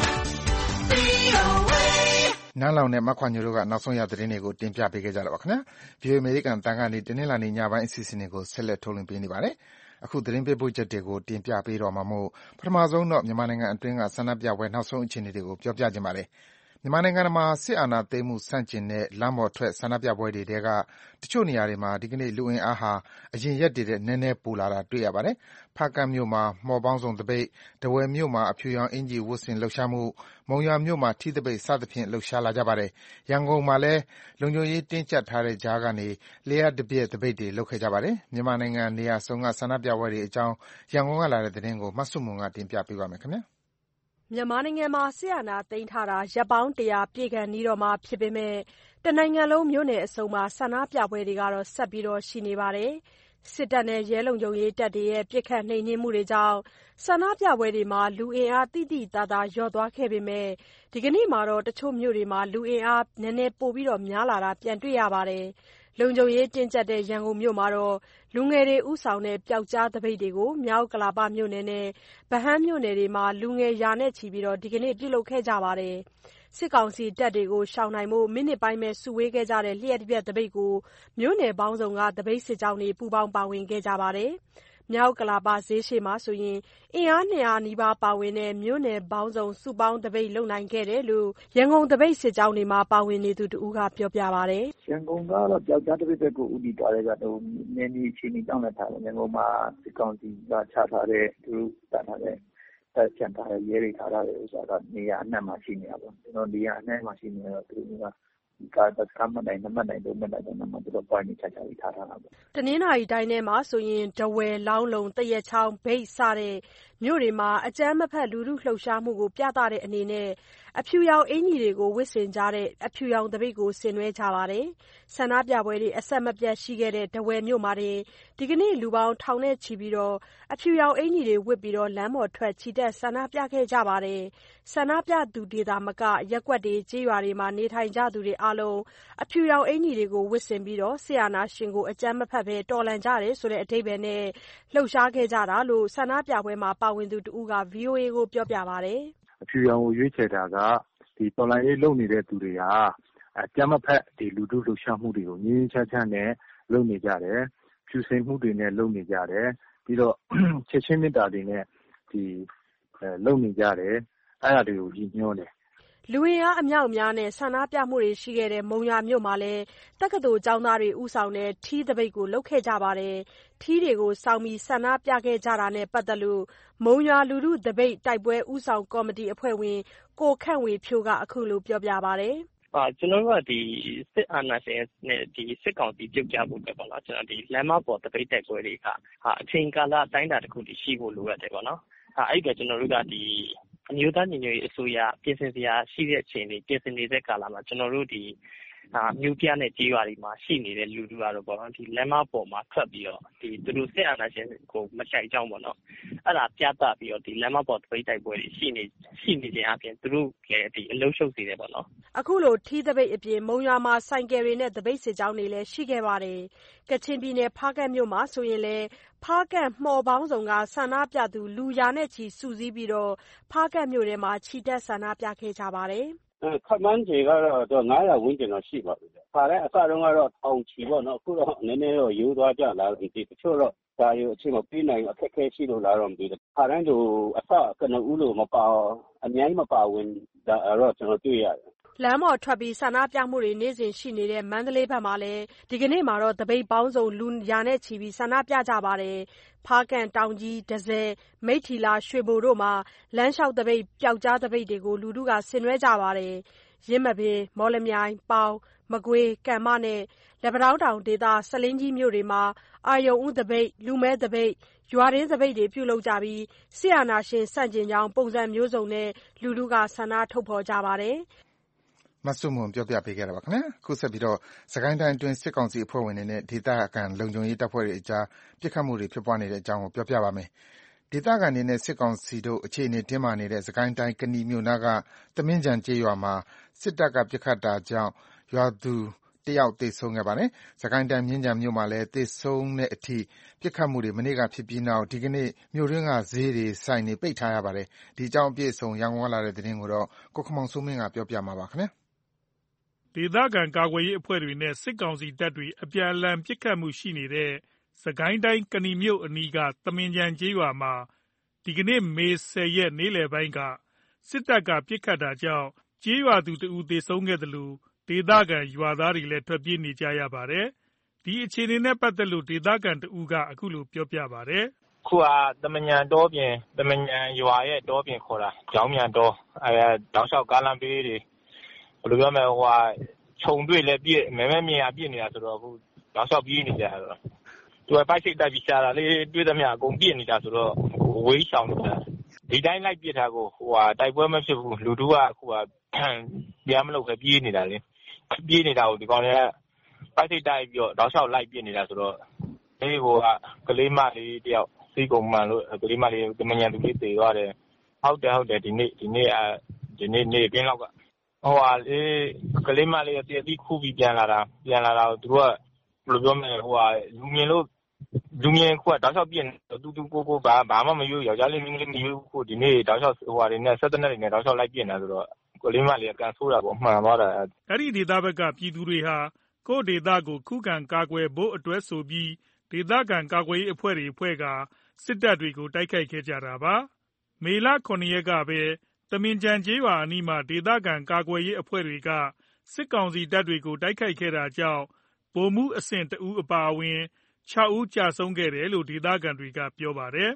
V O A နန်းလောင်နဲ့မခွာညိုတို့ကနောက်ဆုံးရသတင်းတွေကိုတင်ပြပေးခဲ့ကြတာပါခင်ဗျာ။ ဗွီအိုအေ အမေရိကန်တန်ကနေတနင်္လာနေ့ညပိုင်းအစီအစဉ်တွေကိုဆက်လက်ထုတ်လွှင့်ပေးနေပါတယ်။အခုသတင်းပေးပို့ချက်တွေကိုတင်ပြပေးတော့မှာမို့ပထမဆုံးတော့မြန်မာနိုင်ငံအတွင်းကဆန္ဒပြပွဲနောက်ဆုံးအခြေအနေတွေကိုပြောပြခြင်းပါတယ်။မြန်မာနိုင်ငံမှာစစ်အာဏာသိမ်းမှုဆန့်ကျင်တဲ့လမ်းပေါ်ထွက်ဆန္ဒပြပွဲတွေထဲကတချို့နေရာတွေမှာဒီကနေ့လူအင်အားဟာအရင်ရက်တွေထက်နည်းနည်းပိုလာတာတွေ့ရပါတယ်။ဖားကန့်မြို့မှာမှော်ပေါင်းစုံသပိတ်၊ထားဝယ်မြို့မှာအဖြူရောင်အင်္ကျီဝတ်ဆင်လှုပ်ရှားမှု၊မုံရွာမြို့မှာထီးသပိတ်စသဖြင့်လှုပ်ရှားလာကြပါတယ်။ရန်ကုန်မှာလည်းလုံခြုံရေးတင်းကျပ်ထားတဲ့ကြားကနေလ ျှပ်တပြက်သပိတ်တွေလုပ်ခဲ့ကြပါတယ်။မြန်မာနိုင်ငံနေရာစုံကဆန္ဒပြပွဲတွေအကြောင်းရန်ကုန်ကလာတဲ့သတင်းကိုမဆုမွန်ကတင်ပြပေးပါမယ်ခင်ဗျာ။မြန်မာနိုင်ငံမှာစစ်အာဏာသိမ်းထားတာရက်ပေါင်းတရာပြည့်ခါနီးတော့မှာဖြစ်ပေမဲ့တနိုင်ငံလုံးမြို့နယ်အစုံမှာဆန္ဒပြပွဲတွေကတော့ဆက်ပြီးရှိနေပါတယ်။စစ်တပ်နဲ့ရဲလုံခြုံရေးတပ်တွေရဲ့ပစ်ခတ်နှိမ်နင်းမှုတွေကြောင့်ဆန္ဒပြပွဲတွေမှာလူအင်အားသိသိသာသာလျော့သွားခဲ့ပေမဲ့ဒီကနေ့မှာတော့တချို့မြို့တွေမှာလူအင်အားနည်းနည်းပိုများလာတာပြန်တွေ့ရပါတယ်။လုံခြုံရေးတင်းကျပ်တဲ့ရန်ကုန်မြို့မှာတော့လူငယ်တွေဦးဆောင်တဲ့ပျောက်ကြားသပိတ်တွေကိုမြောက်ဥက္ကလာပမြို့နယ်နဲ့ဗဟန်းမြို့နယ်တွေမှာလူငယ်ရာနဲ့ချီပြီးဒီကနေ့ပြုလုပ်ခဲ့ကြပါတယ်။စစ်ကောင်စီတပ်တွေကိုရှောင်နိုင်ဖို့မိနစ်ပိုင်းပဲစုဝေးခဲ့ကြတဲ့လ ျှပ်တပြက်သပိတ်ကိုမြို့နယ်ပေါင်းစုံကသပိတ်စစ်ကြောင်းတွေပူးပေါင်းပါဝင်ခဲ့ကြပါတယ်။မြောက်ဥက္ကလာပဈေးရှေ့မှာဆိုရင်အင်အားနှစ်ရာနီးပါးပါဝင်တဲ့မြို့နယ်ပေါင်းစုံစုပေါင်းသပိတ်လုပ်နိုင်ခဲ့တယ်လို့ရန်ကုန်သပိတ်စစ်ကြောင်းတွေမှာပါဝင်နေသူတဦးကပြောပြပါတယ်။ရန်ကုန်ကတော့ပျောက်ကြားသပိတ်ဘက်ကိုဦးတည်သွားတဲ့ကတော့နယ်မြေအခြေအနေကြောင့်လည်းထားတယ်။ရန်ကုန်မှာစစ်ကောင်စီကချထားတဲ့သူတို့တတ်ထားတဲ့တဆက်ချန်ထားတဲ့ရဲတွေထားတာတွေဆိုတာနေရာအနှံ့မှာရှိနေတာပေါ့ကျွန်တော်နေရာအနှံ့မှာရှိနေတော့သူတို့ကဒီကားကမှတ်နိုင်မှတ်နိုင်တော့မှတ်နိုင်တော့မှသူတို့ပွိုင်းနေချာချာပြီးထားထားတာပေါ့တနင်္သာရီတိုင်းထဲမှာဆိုရင်ဒဝယ်လောင်းလုံတရက်ချောင်းဗိတ်စတဲ့မြို့တွေမှာအကြမ်းမဖက်လူထုလှုပ်ရှားမှုကိုပြသတဲ့အနေနဲ့အဖြူရောင်အင်ကြီးတွေကိုဝတ်ဆင်ကြတဲ့အဖြူရောင်တပိတ်ကိုဆင်နွှဲကြပါတယ်ဆန္ဒပြပွဲတွေအဆက်မပြတ်ရှိခဲ့တဲ့ဒဝယ်မြို့မှာဒီကနေ့လူပေါင်းထောင်နဲ့ချီပြီးတော့အဖြူရောင်အင်ကြီးတွေဝတ်ပြီးတော့လမ်းပေါ်ထွက်ချီတက်ဆန္ဒပြခဲ့ကြပါတယ်ဆန္ဒပြသူတွေသာမကရက်ကွက်တွေကြေးရွာတွေမှာနေထိုင်ကြသူတွေအားလုံးအဖြူရောင်အင်ကြီးတွေကိုဝတ်ဆင်ပြီးတော့ဆီယနာရှင်ကိုအကြမ်းမဖက်ပဲတော်လှန်ကြတယ်ဆိုတဲ့အဓိပ္ပာယ်နဲ့လှုပ်ရှားခဲ့ကြတာလို့ဆန္ဒပြပွဲမှာပါဝင်သူတဦးက ဗွီအိုအေ ကိုပြောပြပါတယ်အဖြူရောင်ကိုရွေးချယ်တာကဒီတော်လှန်ရေးလုပ်နေတဲ့သူတွေဟာအကြမ်းမဖက်ဒီလူထုလှုပ်ရှားမှုတွေကိုငြင်းချချနဲ့လုပ်နေကြတယ်ဖြူစင်မှုတွေနဲ့လုပ်နေကြတယ်ပြီးတော့ချက်ချင်းမေတ္တာတွေနဲ့ဒီလုပ်နေကြတယ်အဲ့ဒါတွေကိုကြီးညွှန်းတယ်လူဝင်အားအမြောက်အများနဲ့ဆန္ဒပြမှုတွေရှိခဲ့တဲ့မုံရွာမြို့မှာလည်းတက္ကသိုလ်ကျောင်းသားတွေဦးဆောင်တဲ့ထီးသပိတ်ကိုလုပ်ခဲ့ကြပါတယ်။ထီးတွေကိုစောင့်ပြီးဆန္ဒပြခဲ့ကြတာနဲ့ပတ်သက်လို့မုံရွာလူထုသပိတ်တိုက်ပွဲဦးဆောင်ကော်မတီအဖွဲ့ဝင်ကိုခန့်ဝေဖြိုးကအခုလိုပြောပြပါတယ်။အာကျွန်တော်တို့ကဒီစစ်အာဏာရှင်နဲ့ဒီစစ်ကောင်စီပြုတ်ကြဖို့ပဲပေါ့နော်ကျွန်တော်ဒီလမ်းမပေါ်သပိတ်တိုက်ပွဲတွေကဟာအချိန်ကာလအတိုင်းအတာတစ်ခုတည်းရှိဖို့လိုရတယ်ပေါ့နော်။အဲအဲ့ကကျွန်တော်တို့ကဒီအမျိုးသားညီညွတ်ရေးအစိုးရပြင်ဆင်စရာရှိတဲ့အချိန်တွေပြင်ဆင်နေတဲ့ကာလမှာကျွန်တော်တို့ဒီအာမြို့ပြနဲ့ကြေးရွာတွေမှာရှိနေတဲ့လူတွေကတော့ပေါ့နော်ဒီလမ်းမပေါ်မှာထွက်ပြီးတော့ဒီသူတို့စစ်အာဏာရှင်ကိုမချိုက်ကြောင်းပေါ့နော်အဲ့ဒါပြသပြီးတော့ဒီလမ်းမပေါ်သပိတ်တိုက်ပွဲတွေရှိနေရှိနေခြင်းအပြင်သူတို့လည်းဒီအလုံးရှုပ်စေတယ်ပေါ့နော်အခုလိုထီးသပိတ်အပြင်မုံရွာမှာဆိုင်ကယ်တွေနဲ့သပိတ်စစ်ကြောင်းတွေလည်းရှိခဲ့ပါတယ်ကချင်ပြည်နယ်ဖားကန့်မြို့မှာဆိုရင်လည်းဖားကန့်မှော်ပေါင်းစုံကဆန္ဒပြသူလူရာနဲ့ချီစုစည်းပြီးတော့ဖားကန့်မြို့ထဲမှာခြိတက်ဆန္ဒပြခဲ့ကြပါတယ်ခက်မှန်းခြေကတော့တော့ငါးရာဝန်းကျင်တော့ရှိပါပြီ။ခါတဲ့အစတုန်းကတော့ထောင်ချီပေါ့နော်အခုတော့နည်းနည်းတော့ရိုးသွားကြလာပြီဒီတချို့တော့ဒါရိုအချိန်မပြေးနိုင်အခက်အခဲရှိလို့လာတော့မသိဘူး။ခါတိုင်းတို့အစကနဦးလို့မပါအများကြီးမပါဝင်ဒါတော့ကျွန်တော်တွေ့ရတယ်လမ်းပေါ်ထွက်ပြီးဆန္ဒပြမှုတွေနေ့စဉ်ရှိနေတဲ့မန္တလေးဘက်မှာလည်းဒီကနေ့မှာတော့တပိတ်ပေါင်းစုံလူရာနဲ့ချီပြီးဆန္ဒပြကြပါတယ်။ဖားကန့်တောင်ကြီးဒဇယ်မိထ္ထီလာရွှေဘိုတို့မှာလမ်းလျှောက်တပိတ်ပျောက်ကြားတပိတ်တွေကိုလူထုကဆင်နွှဲကြပါတယ်။ရင်းမပင်မော်လမြိုင်ပေါင်မကွေးကံမနဲ့လက်ပံတောင်းတောင်ဒေသဆလင်းကြီးမြို့တွေမှာအာယုံဦးတပိတ်လူမဲတပိတ်ရွာရင်းတပိတ်တွေပြုလုပ်ကြပြီးဆီယနာရှင်စန့်ကျင်ကြောင်းပုံစံမျိုးစုံနဲ့လူထုကဆန္ဒထုတ်ဖော်ကြပါတယ်။မဆုမွန်ပြောပြပေးခဲ့တာပါခင်ဗျာခုဆက်ပြီးတော့စကိုင်းတိုင်းအတွင်းစစ်ကောင်စီအဖွဲ့ဝင်တွေနဲ့ဒေသခံလုံခြုံရေးတပ်ဖွဲ့တွေအကြားပြစ်ခတ်မှုတွေဖြစ်ပွားနေတဲ့အကြောင်းကိုပြောပြပါမယ်ဒေသခံတွေနဲ့စစ်ကောင်စီတို့အခြေအနေတင်းမာနေတဲ့စကိုင်းတိုင်းကနီမြို့နားကသမင်းကြံကျေးရွာမှာစစ်တပ်ကပြစ်ခတ်တာကြောင့်ရွာသူတယောက်သေဆုံးခဲ့ပါတယ်စကိုင်းတိုင်းမြင်းကြံမြို့မှာလည်းသေဆုံးတဲ့အထိပြစ်ခတ်မှုတွေမနေ့ကဖြစ်ပြီးနောက်ဒီကနေ့မြို့တွင်းကဈေးတွေဆိုင်တွေပိတ်ထားရပါတယ်ဒီအကြောင်းအပြည့်အစုံရန်ကုန်ကလာတဲ့သတင်းကိုတော့ကိုခမောင်စိုးမင်းကပြောပြမှာပါခင်ဗျာဒေသခံကာကွယ်ရေးအဖွဲ့တွေနဲ့စစ်ကောင်စီတပ်တွေအပြန်အလှန်ပစ်ခတ်မှုရှိနေတဲ့စကိုင်းတိုင်းကနီမြို့အနီးကသမင်ကြံကျေးရွာမှာဒီကနေ့မေဆယ်ရက်နေ့လယ်ပိုင်းကစစ်တပ်ကပစ်ခတ်တာကြောင့်ကျေးရွာသူတဦးသေဆုံးခဲ့တယ်လို့ဒေသခံရွာသားတွေလည်းထွက်ပြေးနေကြရပါတယ်ဒီအခြေအနေနဲ့ပတ်သက်လို့ဒေသခံတဦးကအခုလိုပြောပြပါတယ်ခုကသမင်ကြံတောပြင်သမင်ကြံရွာရဲ့တောပြင်ခေါ်တာကျောင်းမြန်တောအဲတောက်လျှောက်ကားလမ်းပေးတွေဘယ်လိုပြောမလဲဟိုဟာခြုံတွေ့လဲပြည့်မဲမဲမြင်ရပြည့်နေတာဆိုတော့အခုတောက်လျှောက်ပြေးနေကြတာဆိုတော့သူကပိုက်စိတ်တက်ပြီးရှာတာလေးတွေ့သမျှအကုန်ပြည့်နေတာဆိုတော့ဝေးရှောင်နေတာဒီတိုင်းလိုက်ပြစ်တာကိုဟိုဟာတိုက်ပွဲမဖြစ်ဘူးလူတို့ကအခုကပြန်မလုပ်ပဲပြေးနေတာလေပြေးနေတာကိုဒီကောင်တွေကပိုက်စိတ်တိုက်ပြီးတော့တောက်လျှောက်လိုက်ပြစ်နေတာဆိုတော့အေးဟိုကကလေးမလေးတယောက်စီးကုန်မှန်လို့ကလေးမလေးတမညာသူလေးသေသွားတယ်ဟုတ်တယ်ဟုတ်တယ်ဒီနေ့ဒီနေ့အဲဒီနေ့နေ့ပြင်းလောက်ကဟိုဟာလေကလေးမလေးတည့်ပြီးခုပြီးပြန်လာတာပြန်လာတာသူတို့ကဘယ်လိုပြောမလဲဟိုဟာလူမြင်လို့လူမြင်ခုကတောက်လျှောက်ပြင်တူတူကိုကိုဘာဘာမှမယူယောက်ျားလေးမင်းလေးမယူခုဒီနေ့တောက်လျှောက်ဟိုဟာတွေနဲ့ဆက်တဲ့နဲ့တွေနဲ့တောက်လျှောက်လိုက်ပြင်တာဆိုတော့ကလေးမလေးကကန်ဆိုးတာပေါ့မှန်သွားတာအဲ့ဒီဒေသဘက်ကပြည်သူတွေဟာကိုယ့်ဒေသကိုခုခံကာကွယ်ဖို့အတွဲဆိုပြီးဒေသခံကာကွယ်ရေးအဖွဲ့တွေဖွဲ့ကစစ်တပ်တွေကိုတိုက်ခိုက်ခဲ့ကြတာပါမေလခုနှစ်ရက်ကပဲသမင်ကြံကျေးရွာအနီးမှာဒေသခံကာကွယ်ရေးအဖွဲ့တွေကစစ်ကောင်စီတပ်တွေကိုတိုက်ခိုက်ခဲ့တာကြောင့်ဗိုလ်မှူးအဆင့်တဦးအပါအဝင်၆ဦးကြာဆုံးခဲ့တယ်လို့ဒေသခံတွေကပြောပါတယ်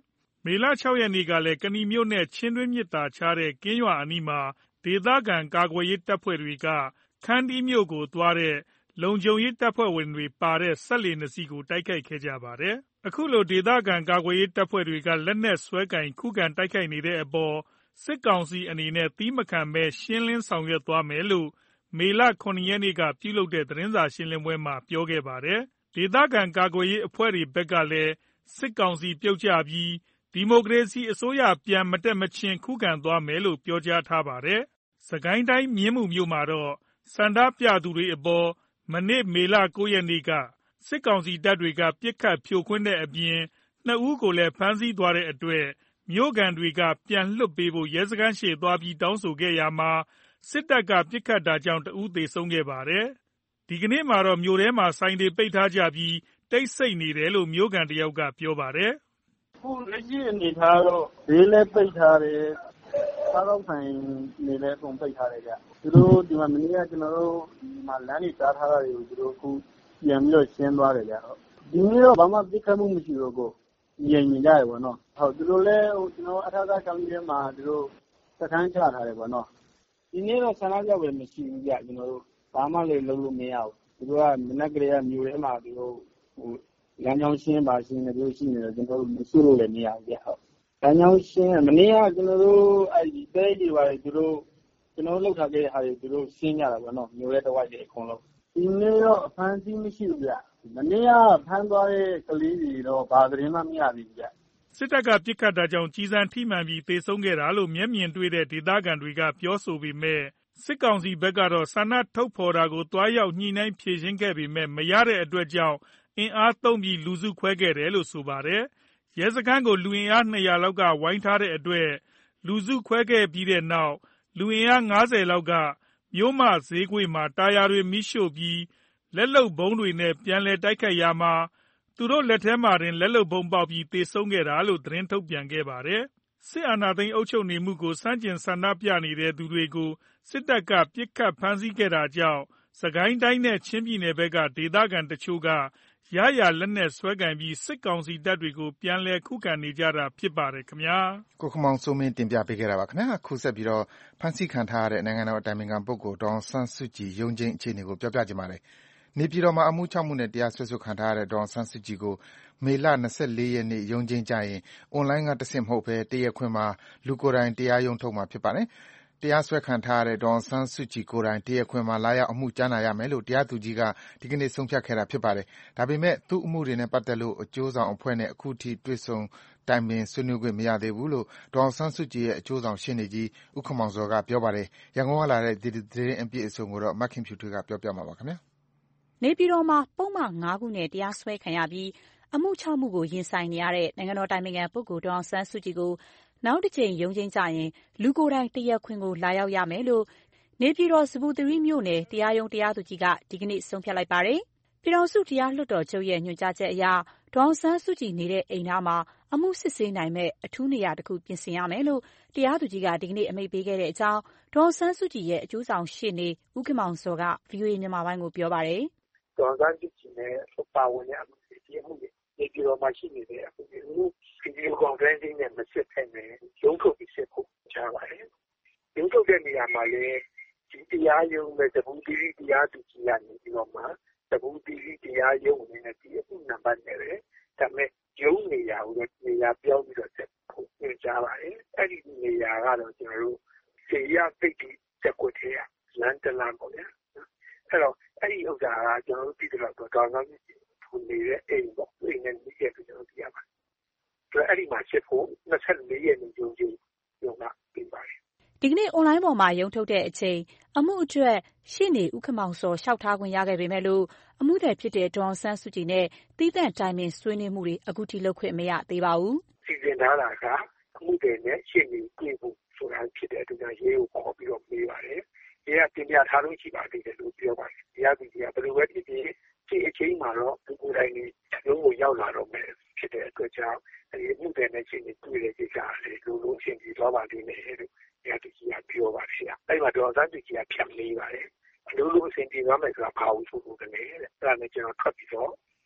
မေလ ၆ ရက်နေ့ကလည်းကနီမြို့နဲ့ချင်းတွင်းမြစ်သာခြားတဲ့ကင်းရွာအနီးမှာဒေသခံကာကွယ်ရေးတပ်ဖွဲ့တွေကခန္တီးမြို့ကိုသွားတဲ့လုံခြုံရေးတပ်ဖွဲ့ဝင်တွေပါတဲ့စက်လှေနှစ်စီးကိုတိုက်ခိုက်ခဲ့ကြပါတယ်။ အခုလိုဒေသခံကာကွယ်ရေးတပ်ဖွဲ့တွေကလက်နက်စွဲကိုင်ခုခံတိုက်ခိုက်နေတဲ့အပေါ်စစ်ကောင်စီအနေနဲ့သီးမခံဘဲရှင်းလင်းဆောင်ရွက်သွားမယ်လို့မေလ ၇ ရက်နေ့ကပြုလုပ်တဲ့သတင်းစာရှင်းလင်းပွဲမှာပြောခဲ့ပါတယ်။ ဒေသခံကာကွယ်ရေးအဖွဲ့တွေဘက်ကလည်းစစ်ကောင်စီပြုတ်ကျပြီးဒီမိုကရေစီအစိုးရပြန်မတက်မချင်းခုခံသွားမယ်လို့ပြောကြားထားပါတယ်။ စစ်ကိုင်းတိုင်းမြင်းမူမြို့မှာတော့ဆန္ဒပြသူတွေအပေါ်မနေ့မေလ ၉ ရက်နေ့ကစစ်ကောင်စီတပ်တွေကပစ်ခတ်ဖြိုခွင်းတဲ့အပြင်နှစ်ဦးကိုလည်းဖမ်းဆီးသွားတဲ့အတွက်မြို့ခံတွေကပြန်လွှတ်ပေးဖို့ရဲစခန်းရှေ့သွားပြီးတောင်းဆိုခဲ့ရာမှာစစ်တပ်ကပစ်ခတ်တာကြောင့်တဦးသေဆုံးခဲ့ပါတယ်။ ဒီကနေ့မှာတော့မြို့ထဲမှာဆိုင်တွေပိတ်ထားကြပြီးတိတ်ဆိတ်နေတယ်လို့မြို့ခံတယောက်ကပြောပါတယ်။ "အခုလက်ရှိအနေအထားတော့ဈေးလည်းပိတ်ထားတယ်။စားသောက်ဆိုင်တွေလည်းအကုန်ပိတ်ထားတယ်ဗျ။သူတို့ဒီမှာမနေ့ကကျွန်တော်တို့ဒီမှာလမ်းတွေတားထားတာတွေကိုသူတို့အခုပြန်ပြီးတော့ရှင်းသွားတယ်ဗျ။ဒီနေ့တော့ဘာမှပစ်ခတ်မှုမရှိဘူးကို။ငြိမ်နေကြတယ်ပေါ့နော်။ဟုတ်သူတို့လည်းကျွန်တော်အထကကျောင်းကြီးထဲမှာသူတို့စခန်းချထားတယ်ပေါ့နော်။ဒီနေ့တော့ဆန္ဒပြပွဲမရှိဘူးဗျကျွန်တော်တို့ဘာမှလည်းလုပ်လို့မရဘူး။သူတို့ကမနက်ကလေးကမြို့ထဲမှာသူတို့ဟိုလမ်းကြောင်းရှင်းပါရှင်းတယ်သူတို့ရှိနေတော့ကျွန်တော်တို့မရှိလို့လည်းမရဘူးဗျဟုတ်။လမ်းကြောင်းရှင်းမနေ့ကကျွန်တော်တို့အဲဒီတဲကြီးပါတယ်သူတို့ကျွန်တော်တို့လောက်ထားခဲ့တဲ့ဟာတွေသူတို့ရှင်းကြတာပေါ့နော်မြို့ထဲတစ်ဝိုက်တွေအကုန်လုံးဒီနေ့တော့အဖမ်းဆီးမရှိဘူးဗျမနေ့ကဖမ်းသွားတဲ့ကလေးတွေတော့ဘာသတင်းမှမရသေးဘူးဗျစစ်တပ်ကပစ်ခတ်တာကြောင့်ကြီးစံထိမှန်ပြီးသေဆုံးခဲ့တာလို့မျက်မြင်တွေ့တဲ့ဒေသခံတွေကပြောဆိုပေမဲ့စစ်ကောင်စီဘက်ကတော့ဆန္ဒထုတ်ဖော်တာကိုတွားရောက်ညှိနှိုင်းဖြေရှင်းခဲ့ပေမဲ့မရတဲ့အတွက်ကြောင့်အင်အားသုံးပြီးလူစုခွဲခဲ့တယ်လို့ဆိုပါတယ်။ရဲစခန်းကိုလူအင်အားနှစ်ရာလောက်ကဝိုင်းထားတဲ့အတွက်လူစုခွဲခဲ့ပြီးတဲ့နောက်လူအင်အား၅၀လောက်ကမြို့မဈေးကွေ့မှာတာယာတွေမီးရှို့ပြီးလက်လုပ်ဗုံးတွေနဲ့ပြန်လည်တိုက်ခိုက်ရာမှာသူတို့လက်ထဲမှာတင်လက်လုပ်ဗုံးပေါက်ပြီးသေဆုံးခဲ့တာလို့သတင်းထုတ်ပြန်ခဲ့ပါတယ်။စစ်အာဏာသိမ်းအုပ်ချုပ်နေမှုကိုဆန့်ကျင်ဆန္ဒပြနေတဲ့သူတွေကိုစစ်တပ်ကပစ်ခတ်ဖမ်းဆီးခဲ့တာကြောင့်စစ်ကိုင်းတိုင်းနဲ့ချင်းပြည်နယ်ဘက်ကဒေသခံတချို့ကရရာလက်နက်စွဲကိုင်ပြီးစစ်ကောင်စီတပ်တွေကိုပြန်လည်ခုခံနေကြတာဖြစ်ပါတယ်ခင်ဗျာကိုခမောင်စိုးမင်းတင်ပြပေးခဲ့တာပါခင်ဗျာအခုဆက်ပြီးတော့ဖန်ဆီးခံထားရတဲ့နိုင်ငံတော်အတိုင်ပင်ခံပုဂ္ဂိုလ်ဒေါ်အောင်ဆန်းစုကြည်ရုံးချင်းအခြေအနေကိုပြောပြကြပါမယ်နေပြည်တော်မှာအမှု၆မှုနဲ့တရားစွဲဆိုခံထားရတဲ့ဒေါ်အောင်ဆန်းစုကြည်ကိုမေလ၂၄ရက်နေ့ရုံးချင်းကြရင်အွန်လိုင်းကတဆင့်မဟုတ်ဘဲတရားခွင်မှာလူကိုယ်တိုင်တရားရုံးထုတ်မှာဖြစ်ပါတယ်တရားစွဲခံထားရတဲ့ဒေါ်အောင်ဆန်းစုကြည်ကိုယ်တိုင်တရားခွင်မှာလာရောက်အမှုကြားနာရမယ်လို့တရားသူကြီးကဒီကနေ့ဆုံးဖြတ်ခဲ့တာဖြစ်ပါတယ်။ဒါပေမဲ့သူ့အမှုတွေနဲ့ပတ်သက်လို့အကျိုးဆောင်အဖွဲ့နဲ့အခုထိတွေ့ဆုံတိုင်ပင်ဆွေးနွေးခွင့်မရသေးဘူးလို့ဒေါ်အောင်ဆန်းစုကြည်ရဲ့အကျိုးဆောင်ရှေ့နေကြီးဦးခင်မောင်ဇော်ကပြောပါတယ်။ရန်ကုန်ကလာတဲ့ဒီသတင်းအပြည့်အစုံကိုတော့မခင်ဖြူထွေးကပြောပြမှာပါခင်ဗျာ။နေပြည်တော်မှာပုဒ်မ၅ခုနဲ့တရားစွဲခံရပြီးအမှု၆မှုကိုရင်ဆိုင်နေရတဲ့နိုင်ငံတော်တိုင်ပင်ခံပုဂ္ဂိုလ်ဒေါ်အောင်ဆန်းစုကြည်ကိုနောက်တစ်ကြိမ်ရုံးချိန်းကျရင်လူကိုယ်တိုင်တရားခွင်ကိုလာရောက်ရမယ်လို့နေပြည်တော်စပူသီရိမြို့နယ်တရားရုံးတရားသူကြီးကဒီကနေ့ဆုံးဖြတ်လိုက်ပါတယ်။ပြည်ထောင်စုတရားလွှတ်တော်ချုပ်ရဲ့ညွှန်ကြားချက်အရဒေါ်အောင်ဆန်းစုကြည်နေတဲ့အိမ်သားမှာအမှုစစ်ဆေးနိုင်မဲ့အထူးနေရာတစ်ခုပြင်ဆင်ရမယ်လို့တရားသူကြီးကဒီကနေ့အမိန့်ပေးခဲ့တဲ့အကြောင်းဒေါ်အောင်ဆန်းစုကြည်ရဲ့အကျိုးဆောင်ရှေ့နေဦးခင်မောင်ဇော်က ဗွီအိုအေမြန်မာပိုင်းကိုပြောပါတယ်။ဒေါ်အောင်ဆန်းစုကြည်နဲ့ပါဝင်တဲ့အမှုတွေဒီအမှုတွေနေပြည်တော်မှာရှိနေတဲ့အမှုတွေကိုဗီဒီယိုကွန်ဖရင့်နဲ့မစစ်ဖက်နဲ့ရုံးထုတ်ပြီးစစ်ဖို့ကြားပါတယ်။ရုံးထုတ်တဲ့နေရာမှာလည်းဒီတရားရုံးနဲ့တပူတီတရားသူကြီးကနေပြီးတော့မှတပူတီတရားရုံးနဲ့ဒီအမှုနံပါတ်နဲ့ပဲဒါပေမဲ့ရုံးနေရာကိုနေရာပြောင်းပြီးတော့စစ်ဖို့ညွှန်ကြားပါတယ်။အဲ့ဒီနေရာကတော့ကျွန်တော်တို့စေရပိတ်တိတက်ကွက်ထဲကလမ်းတလမ်းပေါ့ဗျာ။အဲ့တော့အဲ့ဒီဥစ္စာကကျွန်တော်တို့ပြည်တော်တော်ကောင်းကောင်းထုံနေတဲ့အိမ်ပေါ့အိမ်နဲ့နေရာပြီးကျွန်တော်ပြရပါတယ်။ဆိုတော့အဲ့ဒီမှာစစ်ဖို့၂၄ရက်နေ့ရုံးချင်းရုံးကပြီးပါတယ်ဒီကနေ့အွန်လိုင်းပေါ်မှာရုံးထုတ်တဲ့အချိန်အမှုအတွက်ရှေ့နေဦးခင်မောင်စောလျှောက်ထားခွင့်ရခဲ့ပေမဲ့လို့အမှုတွေဖြစ်တဲ့ဒေါ်အောင်ဆန်းစုကြည်နဲ့သီးသန့်တိုင်ပင်ဆွေးနွေးမှုတွေအခုထိလုပ်ခွင့်မရသေးပါဘူး။စီစဉ်ထားတာကအမှုတွေနဲ့ရှေ့နေတွေ့ဖို့ဆိုတာဖြစ်တဲ့အတွက်ရဲကိုခေါ်ပြီးတော့မေးပါတယ်။ရဲကတင်ပြထားလို့ရှိပါသေးတယ်လို့ပြောပါတယ်။တရားသူကြီးကဘယ်လိုပဲဖြစ်ဖြစ်ဒီအချိန်မှာတော့ဒီကိုယ်တိုင်နေရုံးကိုရောက်လာတော့မယ်ဖြစ်တဲ့အတွက်ကြောင့်ဒီအမှုတွေနဲ့ရှေ့နေတွေ့တဲ့ကိစ္စလေးလိုလိုရှင်းပြီးတော့ပါလိမ့်မယ်လို့တရားသူကြီးကပြောပါတယ်။အဲ့မှာဒေါ်အောင်ဆန်းစုကြည်ကဖြတ်မေးပါတယ်။လိုလိုအဆင်ပြေသွားမယ်ဆိုတာဘာလို့ဆိုလို့လဲတဲ့။အဲ့ဒါနဲ့ကျွန်တော်ထွက်ပြီးတော့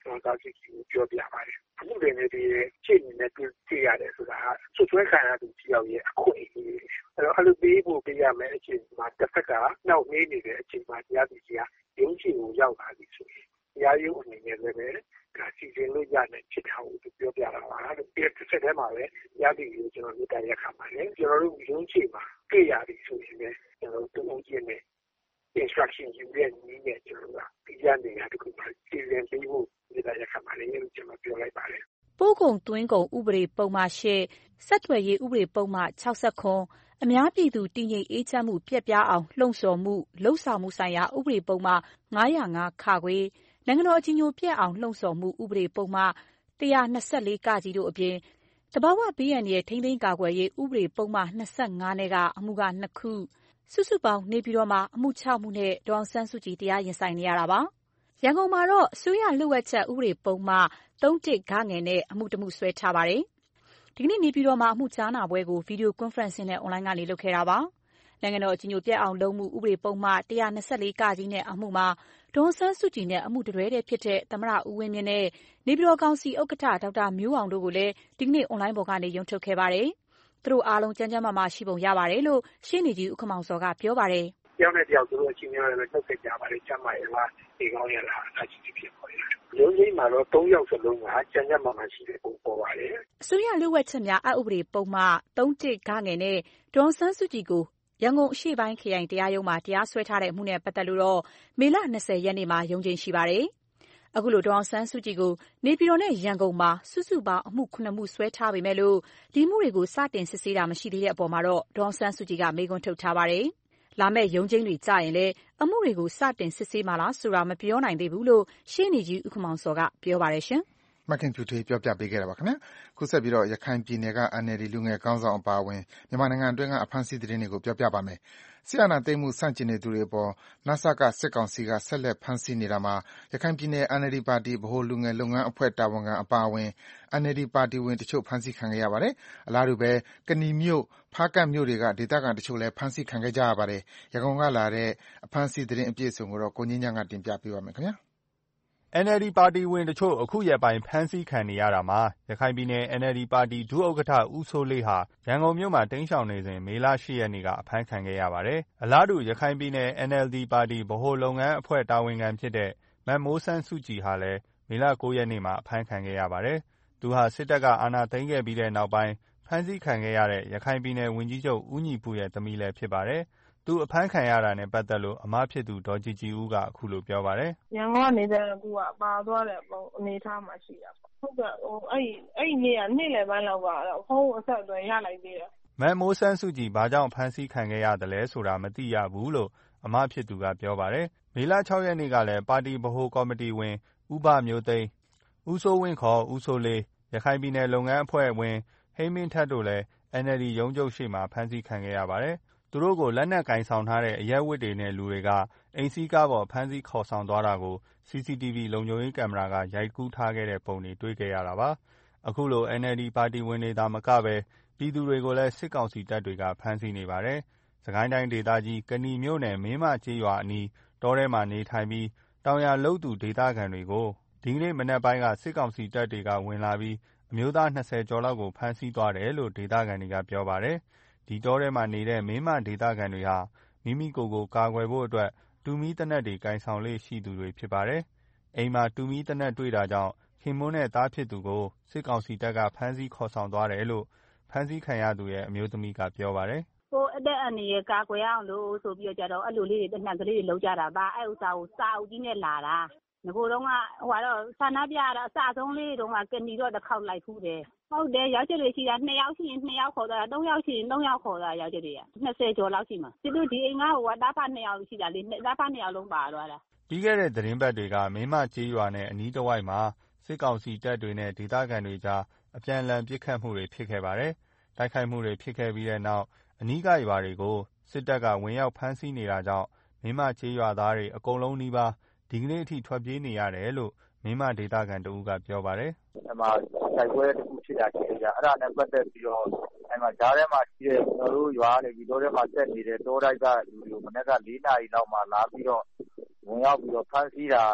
ကျွန်တော်သားကြီးကိုပြောပြပါတယ်။အခုလည်းဒီရှင်းနေတဲ့ကြည့်ရတယ်ဆိုတာဆွဆွဲခံရသူတယောက်ရဲ့အခွင့်အရေးအဲ့တော့အဲ့လိုပေးဖို့ပေးရမယ်အချိန်မှာတစ်ဖက်ကနောက်နေနေတဲ့အချိန်မှာတရားသူကြီးကရုံးချင်ကိုရောက်လာပြီဆိုရင်တရားရုံးအနေနဲ့လည်းပဲဒါစီစဉ်လို့ရတဲ့ဖြစ်တာကိုပြောပြတာပါလို့ဒီတစ်ဆက်တည်းမှာပဲတရားသူကြီးကိုကျွန်တော်မြစ်တာရက်ခါပါတယ်ကျွန်တော်တို့ရုံးချင်မှာတွေ့ရပြီဆိုရင်လည်းကျွန်တော်တို့တုံးချင်းနဲ့ instruction ယူတဲ့နည်းနဲ့ကျွန်တော်ကဒီရနေတာတခုပါစီစဉ်ပေးဖို့မြစ်တာရက်ခါပါတယ်လို့ကျွန်တော်ပြောလိုက်ပါတယ်ပို့ကုန်သွင်းကုန်ဥပဒေပုံမှန်၈ဆက်သွယ်ရေးဥပဒေပုံမှန်၆၇အများပြည်သူတည်ငြိမ်အေးချမ်းမှုပျက်ပြားအောင်လှုံ့ဆော်မှုလှုပ်ဆောင်မှုဆိုင်ရာဥပဒေပုံမှန်၅၀၅ခနိုင်ငံတော်အကြည်ညိုပျက်အောင်လှုံ့ဆော်မှုဥပဒေပုံမှန်၁၂၄ကတို့အပြင်သဘာဝဘေးအန္တရာယ်ထိန်းသိမ်းကာကွယ်ရေးဥပဒေပုံမှန်၂၅နဲ့ကအမှုက၂ခုစုစုပေါင်းနေပြည်တော်မှာအမှု၆မှုနဲ့ဒေါ်အောင်ဆန်းစုကြည်တရားရင်ဆိုင်နေရတာပါရန်ကုန်မှာတော့အစိုးရလျှို့ဝှက်ချက်ဥပဒေပုံမှန်၃၁ဂနဲ့အမှုတမှုစွဲထားပါတယ်ဒီကနေ့နေပြည်တော်မှာအမှုကြားနာပွဲကိုဗီဒီယိုကွန်ဖရင့်စနဲ့အွန်လိုင်းကနေလုပ်ခဲ့တာပါနိုင်ငံတော်အကြည်ညိုပျက်အောင်လုပ်မှုဥပဒေပုံမှန်၁၂၄ကနဲ့အမှုမှာဒေါ်အောင်ဆန်းစုကြည်နဲ့အမှုတွဲတဲ့ဖြစ်တဲ့သမ္မတဦးဝင်းမြင့်နဲ့နေပြည်တော်ကောင်စီဥက္ကဋ္ဌဒေါက်တာမျိုးအောင်တို့ကိုလည်းဒီကနေ့အွန်လိုင်းပေါ်ကနေရုံးထုတ်ခဲ့ပါတယ်သူတို့အားလုံးကျန်းကျန်းမာမာရှိပုံရပါတယ်လို့ရှေ့နေကြီးဦးခမောင်စောကပြောပါတယ်တယောက်နဲ့တယောက်သူတို့အချင်းချင်းလည်းထုတ်ခဲ့ကြပါတယ်ကျမ်းမာရေးလားဒီကောင်းရလားအချင်းချင်းဖြစ်ပေါ်ရတယ်ရုံးကြီးမှာတော့၃ယောက်စလုံးကကျန်းကျန်းမာမာရှိတဲ့ပုံပေါ်ပါတယ်အစိုးရလျှို့ဝှက်ချက်များအဥပဒေပုံမှန်၃၁ဂနဲ့ဒေါ်အောင်ဆန်းစုကြည်ကိုရန်ကုန်အရှေ့ပိုင်းခရိုင်တရားရုံးမှာတရားစွဲထားတဲ့အမှုနဲ့ပတ်သက်လို့တော့မေလ၂၀ရက်နေ့မှာရုံးချိန်ရှိပါတယ်။အခုလိုဒေါ်အောင်ဆန်းစုကြည်ကိုနေပြည်တော်နဲ့ရန်ကုန်မှာစုစုပေါင်းအမှု၇မှုစွဲထားပေမဲ့လို့ဒီမှုတွေကိုစတင်စစ်ဆေးတာမရှိသေးတဲ့အပေါ်မှာတော့ဒေါ်အောင်ဆန်းစုကြည်ကမေးခွန်းထုတ်ထားပါတယ်။လာမယ့်ရုံးချိန်းတွေကြာရင်လည်းအမှုတွေကိုစတင်စစ်ဆေးမှာလားဆိုတာမပြောနိုင်သေးဘူးလို့ရှေ့နေကြီးဦးခမောင်စောကပြောပါတယ်ရှင်။မခင်ဖြူထွေးပြောပြပေးခဲ့တာပါခင်ဗျာခုဆက်ပြီးတော့ရခိုင်ပြည်နယ်က အန် အယ်လ် ဒီ လူငယ်ခေါင်းဆောင်အပါအဝင်မြန်မာနိုင်ငံအတွင်းကအဖမ်းဆီးသတင်းတွေကိုပြောပြပါမယ်စစ်အာဏာသိမ်းမှုစန့်ကျင်နေသူတွေအပေါ်နစကစစ်ကောင်စီကဆက်လက်ဖမ်းဆီးနေတာမှာရခိုင်ပြည်နယ် အန် အယ်လ် ဒီ ပါတီဗဟိုလူငယ်လုပ်ငန်းအဖွဲ့တာဝန်ခံအပါအဝင် အန် အယ်လ် ဒီ ပါတီဝင်တချို့ဖမ်းဆီးခံခဲ့ရပါတယ်အလားတူပဲကနီမြို့ဖားကန့်မြို့တွေကဒေသခံတချို့လည်းဖမ်းဆီးခံခဲ့ကြရပါတယ်ရန်ကုန်ကလာတဲ့အဖမ်းဆီးသတင်းအပြည့်အစုံကိုတော့ကိုငင်းညံကတင်ပြပေးပါမယ်ခင်ဗျာအန် အယ်လ် ဒီ ပါတီဝင်တချို့အခုရက်ပိုင်းဖမ်းဆီးခံနေရတာမှာရခိုင်ပြည်နယ် အန် အယ်လ် ဒီ ပါတီဒုဥက္ကဋ္ဌဦးစိုးလေးဟာရန်ကုန်မြို့မှာတိမ်းရှောင်နေစဉ်မေလ၈ရက်နေ့ကအဖမ်းခံခဲ့ရပါတယ်။အလားတူရခိုင်ပြည်နယ် အန် အယ်လ် ဒီ ပါတီဗဟိုလုပ်ငန်းအဖွဲ့တာဝန်ခံဖြစ်တဲ့မမိုးဆန်းစုကြည်ဟာလည်းမေလ၉ရက်နေ့မှာအဖမ်းခံခဲ့ရပါတယ်။သူဟာစစ်တပ်ကအာဏာသိမ်းခဲ့ပြီးတဲ့နောက်ပိုင်းဖမ်းဆီးခံခဲ့ရတဲ့ရခိုင်ပြည်နယ်ဝန်ကြီးချုပ်ဦးညီပုရဲ့သမီးလည်းဖြစ်ပါတယ်။သူအဖမ်းခံရတာနဲ့ပတ်သက်လို့အမဖြစ်သူဒေါ်ကြည်ကြည်ဦးကအခုလိုပြောပါတယ်။ရန်ကုန်ကနေတယ်ကူကပါသွားတဲ့ပုံအနေထားမှရှိတာပေါ့။ဟုတ်ကဲ့ဟိုအဲ့အဲ့နေ့ကနေ့လယ်ပိုင်းလောက်ကတော့ဖုန်းအဆက်အသွယ်ရလိုက်သေးတယ်။မမိုးဆန်းစုကြည်ဘာကြောင့်ဖမ်းဆီးခံခဲ့ရတယ်လဲဆိုတာမသိရဘူးလို့အမဖြစ်သူကပြောပါတယ်။မေလ၆ရက်နေ့ကလည်းပါတီဗဟိုကော်မတီဝင်ဥပမျိုးသိန်းဦးစိုးဝင်းခေါ်ဦးစိုးလေးရခိုင်ပြည်နယ်လုပ်ငန်းအဖွဲ့ဝင်ဟိမင်းထက်တို့လည်း အန် အယ်လ် ဒီ ရုံးချုပ်ရှိမှာဖမ်းဆီးခံခဲ့ရပါတယ်။သူတို့ကိုလက်နက်ကင်ဆောင်ထားတဲ့အရက်ဝတ်တွေနဲ့လူတွေကအိမ်စီးကားပေါ်ဖမ်းဆီးခေါ်ဆောင်သွားတာကို စီ စီ တီ ဗီ လုံခြုံရေးကင်မရာကရိုက်ကူးထားခဲ့တဲ့ပုံတွေတွေ့ခဲ့ရတာပါ။အခုလို အန် အယ်လ် ဒီ ပါတီဝင်တွေသာမကပဲပြည်သူတွေကိုလည်းစစ်ကောင်စီတပ်တွေကဖမ်းဆီးနေပါတယ်။စကိုင်းတိုင်းဒေသကြီးကနီမြို့နယ်မင်းမကျေးရွာအနီးတောထဲမှာနေထိုင်ပြီးတောင်ယာလုပ်သူဒေသခံတွေကိုဒီကနေ့မနက်ပိုင်းကစစ်ကောင်စီတပ်တွေကဝင်လာပြီးအမျိုးသား၂၀ကျော်လောက်ကိုဖမ်းဆီးသွားတယ်လို့ဒေသခံတွေကပြောပါတယ်။ဒီတောထဲမှာနေတဲ့မင်းမဒေသခံတွေဟာမိမိကိုယ်ကိုကာကွယ်ဖို့အတွက်တူမီသေနတ်တွေကင်ဆောင်လေးရှိသူတွေဖြစ်ပါတယ်။အိမ်မှာတူမီသေနတ်တွေ့တာကြောင့်ခင်မွန်းနဲ့သားဖြစ်သူကိုစစ်ကောင်စီတပ်ကဖမ်းဆီးခေါ်ဆောင်သွားတယ်လို့ဖမ်းဆီးခံရသူရဲ့အမျိုးသမီးကပြောပါတယ်။ဟိုအသက်အန္တရာယ်ကာကွယ်အောင်လို့ဆိုပြီးတော့ကြတော့အဲ့လိုလေးတွေသေနတ်ကလေးတွေလောက်ကြတာပါအဲ့ဥစ္စာကိုစာအုပ်ကြီးနဲ့လာတာငကိုတော့ကဟိုကတော့ဆန္ဒပြတာအစဆုံးလေးတုန်းကကနီတော့တစ်ခေါက်လိုက်ဖူးတယ်ဟုတ်တယ်ရောက်ချက်တွေရှိတာနှစ်ယောက်ရှိရင်နှစ်ယောက်ခေါ်တာသုံးယောက်ရှိရင်သုံးယောက်ခေါ်တာရောက်ချက်တွေက၂၀ကျော်လောက်ရှိမှာသူတို့ဒီအိမ်ကဟိုကတားဖနှစ်ယောက်ရှိတာလေတားဖနှစ်ယောက်လုံးပါသွားတာပြီးခဲ့တဲ့သတင်းပတ်တွေကမင်းမကျေးရွာနဲ့အနီးတစ်ဝိုက်မှာစစ်ကောင်စီတပ်တွေနဲ့ဒေသခံတွေကြားအပြန်အလှန်ပစ်ခတ်မှုတွေဖြစ်ခဲ့ပါတယ်တိုက်ခိုက်မှုတွေဖြစ်ခဲ့ပြီးတဲ့နောက်အနီးကရွာတွေကိုစစ်တပ်ကဝင်ရောက်ဖမ်းဆီးနေတာကြောင့်မင်းမကျေးရွာသားတွေအကုန်လုံးနီးပါးဒီကနေ့အထိထွက်ပြေးနေရတယ်လို့မင်းမဒေသခံတဦးကပြောပါတယ်။အဲ့မှာတိုက်ပွဲတစ်ခုဖြစ်တာရှိတယ်ကြာအဲ့ဒါနဲ့ပတ်သက်ပြီးတော့အဲ့မှာဂျားထဲမှာရှိတဲ့ကျွန်တော်တို့ရွာနေပြီးတော့ထဲမှာဆက်နေတဲ့တောတိုက်ကလူတွေမနေ့က၄နာရီလောက်မှလာပြီးတော့ဝင်ရောက်ပြီးတော့ဖမ်းဆီးတာ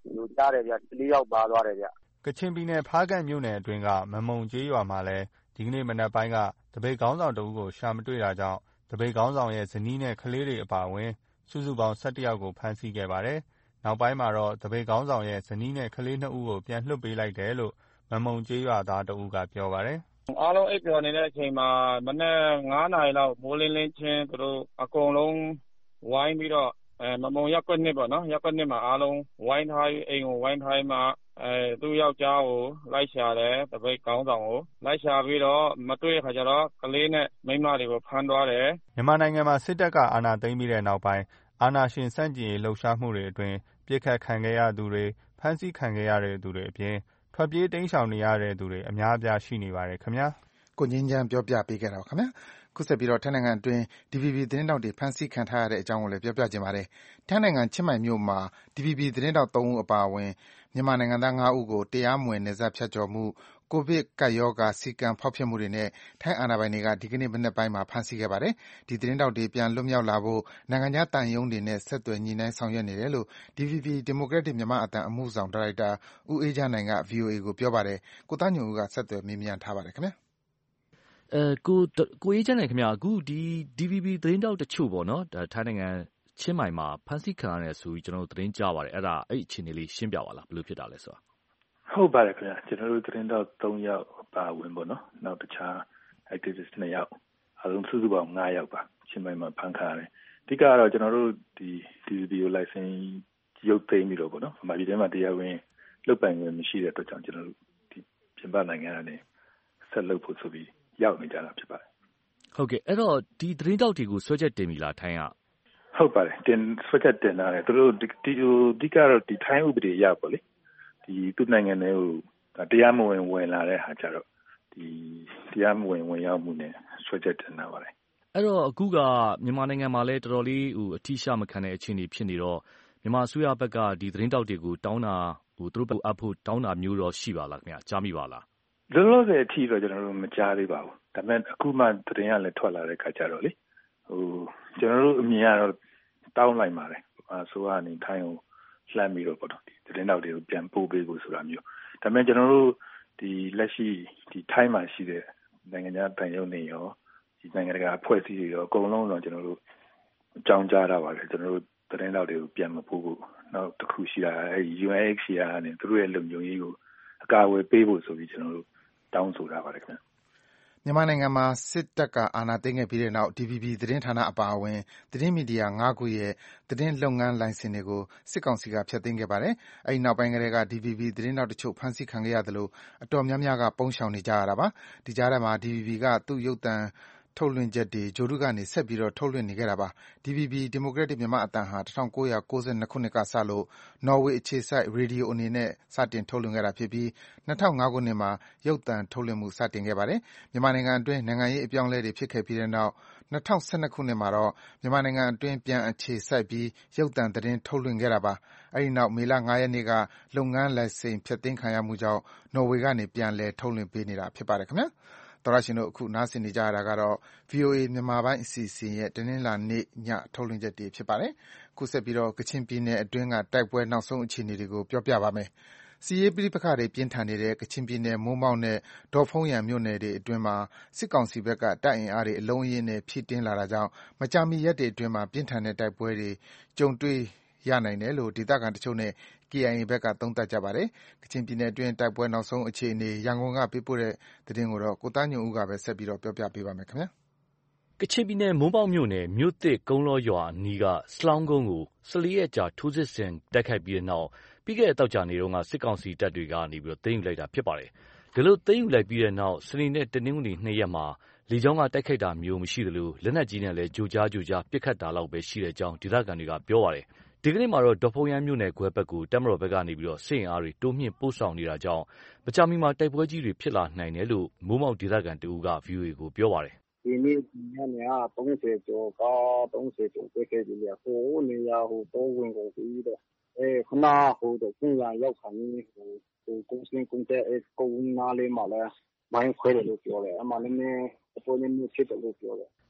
လူကြားတယ်ဗျလေးယောက်ပါသွားတယ်ဗျကချင်ပြည်နယ်ဖားကန့်မြို့နယ်အတွင်းကမမုံကျေးရွာမှာလည်းဒီကနေ့မနက်ပိုင်းကတပိတ်ခေါင်းဆောင်တဦးကိုရှာမတွေ့တာကြောင့်တပိတ်ခေါင်းဆောင်ရဲ့ဇနီးနဲ့ကလေးတွေအပါအဝင်စုစုပေါင်း၁၁ယောက်ကိုဖမ်းဆီးခဲ့ပါတယ်။နောက်ပိုင်းမှာတော့တပိတ်ခေါင်းဆောင်ရဲ့ဇနီးနဲ့ကလေးနှစ်ဦးကိုပြန်လွှတ်ပေးလိုက်တယ်လို့မမုံကျေးရွာသားတဦးကပြောပါတယ်။အားလုံးအိပ်ပျော်နေတဲ့အချိန်မှာမနက်ငါးနာရီလောက်မိုးလင်းလင်းချင်းသူတို့အကုန်လုံးဝိုင်းပြီးတော့အဲမမုံရက်ကွက်နှစ်ပေါ့နော်ရက်ကွက်နှစ်မှာအားလုံးဝိုင်းထားပြီးအိမ်ကိုဝိုင်းထားမှအဲသူ့ယောက်ျားကိုလိုက်ရှာတယ်တပိတ်ခေါင်းဆောင်ကိုလိုက်ရှာပြီးတော့မတွေ့တဲ့ခါကျတော့ကလေးနဲ့မိန်းမတွေကိုဖမ်းသွားတယ်မြန်မာနိုင်ငံမှာစစ်တပ်ကအာဏာသိမ်းပြီးတဲ့နောက်ပိုင်းအာဏာရှင်စန့်ကျင်ရေးလှုပ်ရှားမှုတွေအတွင်းပြစ်ခတ်ခံခဲ့ရသူတွေဖမ်းဆီးခံခဲ့ရတဲ့သူတွေအပြင်ထွက်ပြေးတိမ်းရှောင်နေရတဲ့သူတွေအများအပြားရှိနေပါတယ်ခင်ဗျာကိုငင်းချမ်းပြောပြပေးခဲ့တာပါခင်ဗျာခုဆက်ပြီးတော့ထိုင်းနိုင်ငံအတွင်း ဒီ ဗီ ဘီ သတင်းတောက်တွေဖမ်းဆီးခံထားရတဲ့အကြောင်းကိုလည်းပြောပြခြင်းပါတယ်ထိုင်းနိုင်ငံချင်းမိုင်မြို့မှာ ဒီ ဗီ ဘီ သတင်းတောက်သုံးဦးအပါအဝင်မြန်မာနိုင်ငံသားငါးဦးကိုတရားမဝင်နယ်စပ်ဖြတ်ကျော်မှုကိုဗစ်ကပ်ရောဂါစည်းကမ်းဖောက်ဖျက်မှုတွေနဲ့ထိုင်းအာဏာပိုင်တွေကဒီကနေ့မနက်ပိုင်းမှာဖမ်းဆီးခဲ့ပါတယ်ဒီသတင်းတောက်တွေပြန်လွတ်မြောက်လာဖို့နိုင်ငံခြားတန်ယုံတွေနဲ့ဆက်သွယ်ညှိနှိုင်းဆောင်ရွက်နေတယ်လို့ ဒီ ဗီ ဘီ Democratic မြန်မာအသံအမှုဆောင်ဒါရိုက်တာဦးအေးချမ်းနိုင်က ဗွီအိုအေကိုပြောပါတယ်ကိုသားညွန့်ဦးကဆက်သွယ်မေးမြန်းထားပါတယ်ခင်ဗျာအဲကိုကိုအေးချမ်းနိုင်ခင်ဗျာအခုဒီ ဒီ ဗီ ဘီ သတင်းတောက်တချို့ပေါ့နော်ဒါထိုင်းနိုင်ငံချင်းမိုင်မှာဖမ်းဆီးခံရတယ်ဆိုပြီးကျွန်တော်တို့သတင်းကြားပါတယ်အဲ့ဒါအဲ့အခြေအနေလေးရှင်းပြပါလားဘယ်လိုဖြစ်တာလဲဆိုတာဟုတ်ပါတယ်ခင်ဗျာကျွန်တော်တို့သတင်းတောက်သုံးယောက်ပါဝင်ပေါ့နော်နောက်တခြား activist နှစ်ယောက်အလုံးစုစုပေါင်းငါးယောက်ပါချင်းမိုင်မှာဖမ်းခံရတယ်အဓိကတော့ကျွန်တော်တို့ဒီ ဒီ ဗီ ဘီ ကို license ရုပ်သိမ်းပြီးတော့ပေါ့နော်ဗမာပြည်ထဲမှာတရားဝင်လုတ်ပိုင်ခွင့်မရှိတဲ့အတွက်ကြောင့်ကျွန်တော်တို့ဒီပြင်ပနိုင်ငံကနေဆက်လုပ်ဖို့ဆိုပြီးရောက်နေကြတာဖြစ်ပါတယ်ဟုတ်ကဲ့အဲ့တော့ဒီသတင်းတောက်တွေကိုဆွဲချက်တင်ပြီလားထိုင်းကဟုတ်ပါတယ်တင်ဆွဲချက်တင်တာလေသူတို့ဒီဒီအဓိကတော့ဒီထိုင်းဥပဒေရပေါ့လေဒီသူ့နိုင်ငံထဲကိုတရားမဝင်ဝင်လာတဲ့ဟာကြတော့ဒီတရားမဝင်ဝင်ရောက်မှုနဲ့ဆွဲချက်တင်တာပါလေအဲ့တော့အခုကမြန်မာနိုင်ငံမှာလည်းတော်တော်လေးဟိုအထီးရှာမခံတဲ့အခြေအနေဖြစ်နေတော့မြန်မာအစိုးရဘက်ကဒီသတင်းတောက်တွေကိုတောင်းတာဟိုသူတို့ဘက်အဖို့တောင်းတာမျိုးတော့ရှိပါလားခင်ဗျာကြားမိပါလားလောလောဆယ်အထိတော့ကျွန်တော်တို့မကြားသေးပါဘူးဒါပေမဲ့အခုမှသတင်းကလည်းထွက်လာတဲ့ခါကျတော့လေဟိုကျွန်တော်တို့အမြင်ကတော့တောင်းလိုက်ပါတယ်အစိုးရအနေထိုင်းကိုလှမ်းပြီးတော့ပေါ့နော်ဒီသတင်းတောက်တွေကိုပြန်ပို့ပေးဖို့ဆိုတာမျိုးဒါပေမဲ့ကျွန်တော်တို့ဒီလက်ရှိဒီထိုင်းမှာရှိတဲ့နိုင်ငံခြားတန်ရုံနေရောဒီနိုင်ငံတကာအဖွဲ့အစည်းတွေရောအကုန်လုံးတော့ကျွန်တော်တို့အကြောင်းကြားတာပါတယ်ကျွန်တော်တို့သတင်းတောက်တွေကိုပြန်မပို့ဖို့နောက်တစ်ခုရှိတာအဲ ယူ အန် အိတ်စီ အာ နဲ့သူတို့ရဲ့လုံခြုံရေးကိုအကာအကွယ်ပေးဖို့ဆိုပြီးကျွန်တော်တို့တောင်းဆိုတာပါတယ်ခင်ဗျမြန်မာနိုင်ငံမှာစစ်တပ်ကအာဏာသိမ်းခဲ့ပြီးတဲ့နောက် ဒီ ဗီ ဘီ သတင်းဌာနအပါအဝင်သတင်းမီဒီယာငါးခုရဲ့သတင်းလုပ်ငန်းလိုင်စင်တွေကိုစစ်ကောင်စီကဖျက်သိမ်းခဲ့ပါတယ်။အဲဒီနောက်ပိုင်းကတည်းက ဒီ ဗီ ဘီ သတင်းထောက်တချို့ဖမ်းဆီးခံခဲ့ရသလိုအတော်များများကပုန်းရှောင်နေကြရတာပါ။ဒီကြားထဲမှာ ဒီ ဗီ ဘီ ကသူ့ရုပ်သံထုတ်လွှင့်ချက်တွေဂြိုဟ်တုကနေဆက်ပြီးထုတ်လွှင့်နေခဲ့တာပါ။ ဒီ ဗီ ဘီ Democratic မြန်မာအသံဟာ၁၉၉၂ခုနှစ်ကစလို့နော်ဝေအခြေစိုက်ရေဒီယိုအနေနဲ့စတင်ထုတ်လွှင့်ခဲ့တာဖြစ်ပြီး၂၀၀၅ခုနှစ်မှာရုပ်သံထုတ်လွှင့်မှုစတင်ခဲ့ပါတယ်။မြန်မာနိုင်ငံအတွင်းနိုင်ငံရေးအပြောင်းအလဲတွေဖြစ်ခဲ့ပြီးတဲ့နောက်၂၀၁၂ခုနှစ်မှာတော့မြန်မာနိုင်ငံအတွင်းပြန်အခြေစိုက်ပြီးရုပ်သံသတင်းထုတ်လွှင့်ခဲ့တာပါ။အဲဒီနောက်မေလ၅ရက်နေ့ကလုပ်ငန်းလိုင်စင်ဖျက်သိမ်းခံရမှုကြောင့်နော်ဝေကနေပြန်လည်ထုတ်လွှင့်ပေးနေတာဖြစ်ပါတယ်ခင်ဗျာ။သောတရှင်တို့အခုနားဆင်နေကြရတာကတော့ ဗွီအိုအေမြန်မာပိုင်းအစီအစဉ်ရဲ့တနင်္လာနေ့ညထုတ်လွှင့်ချက်တွေဖြစ်ပါတယ်။ခုဆက်ပြီးတော့ကချင်ပြည်နယ်အတွင်းကတိုက်ပွဲနောက်ဆုံးအခြေအနေတွေကိုပြောပြပါမယ်။စစ်ရေးပဋိပက္ခတွေပြင်းထန်နေတဲ့ကချင်ပြည်နယ်မိုးမောက်နဲ့ဒေါ့ဖုန်းယန်မြို့နယ်တွေအတွင်းမှာစစ်ကောင်စီဘက်ကတပ်အင်အားတွေအလုံးအရင်းနဲ့ဖြည့်တင်းလာတာကြောင့်မကြာမီရက်တွေအတွင်းမှာပြင်းထန်တဲ့တိုက်ပွဲတွေကြုံတွေ့ရနိုင်တယ်လို့ဒေသခံတချို့နဲ့ ကေအိုင်အေ ဘက်ကသုံးသပ်ကြပါတယ်။ကချင်ပြည်နယ်အတွင်းတိုက်ပွဲနောက်ဆုံးအခြေအနေရန်ကုန်ကပေးပို့တဲ့သတင်းကိုတော့ကိုသားညွန့်ဦးကပဲဆက်ပြီးပြောပြပေးပါမယ်ခင်ဗျာ။ကချင်ပြည်နယ်မိုးမောက်မြို့နယ်မြို့သစ်ကုန်းလောရွာအနီးကစလောင်းကုန်းကို၁၄ရက်ကြာထိုးစစ်ဆင်တိုက်ခိုက်ပြီးတဲ့နောက်ပြီးခဲ့တဲ့သောကြာနေ့တုန်းကစစ်ကောင်စီတပ်တွေကနေပြီးသိမ်းယူလိုက်တာဖြစ်ပါတယ်။ဒီလိုသိမ်းယူလိုက်ပြီးတဲ့နောက်စနေနဲ့တနင်္ဂနွေနှစ်ရက်မှာလေကြောင်းကတိုက်ခိုက်တာမျိုးမရှိသလိုလက်နက်ကြီးနဲ့လည်းကြိုကြားကြိုကြားပစ်ခတ်တာလောက်ပဲရှိတဲ့အကြောင်းဒေသခံတွေကပြောပါတယ်။ဒီကနေ့မှာတော့ဒေါ့ဖုန်းယန်မြို့နယ်ခွဲဘက်ကိုတပ်မတော်ဘက်ကနေပြီးတော့စစ်အင်အားတွေတိုးမြင့်ပို့ဆောင်နေတာကြောင့်မကြာမီမှာတိုက်ပွဲကြီးတွေဖြစ်လာနိုင်တယ်လို့မိုးမောက်ဒေသခံတဦးက ဗွီအိုအေကိုပြောပါတယ်။ဒီနေ့ညနေကသုံးဆယ်ကျော်ကားသုံးဆယ်ကျော်ပြည့်ခဲ့ပြီလေဟိုနေရာဟိုတော့ဝင်ကုန်ပြီးတော့အဲခဏဟိုတော့ပြန်ရောက်ခါနေဟိုဟိုကုန်းစင်းကုန်းတဲ့ကုန်းနားလေးမှာလဲမိုင်းခွဲတယ်လို့ပြောတယ်အမှလည်းနည်းအပေါ်နည်းဖြစ်တယ်လို့ပြောတယ်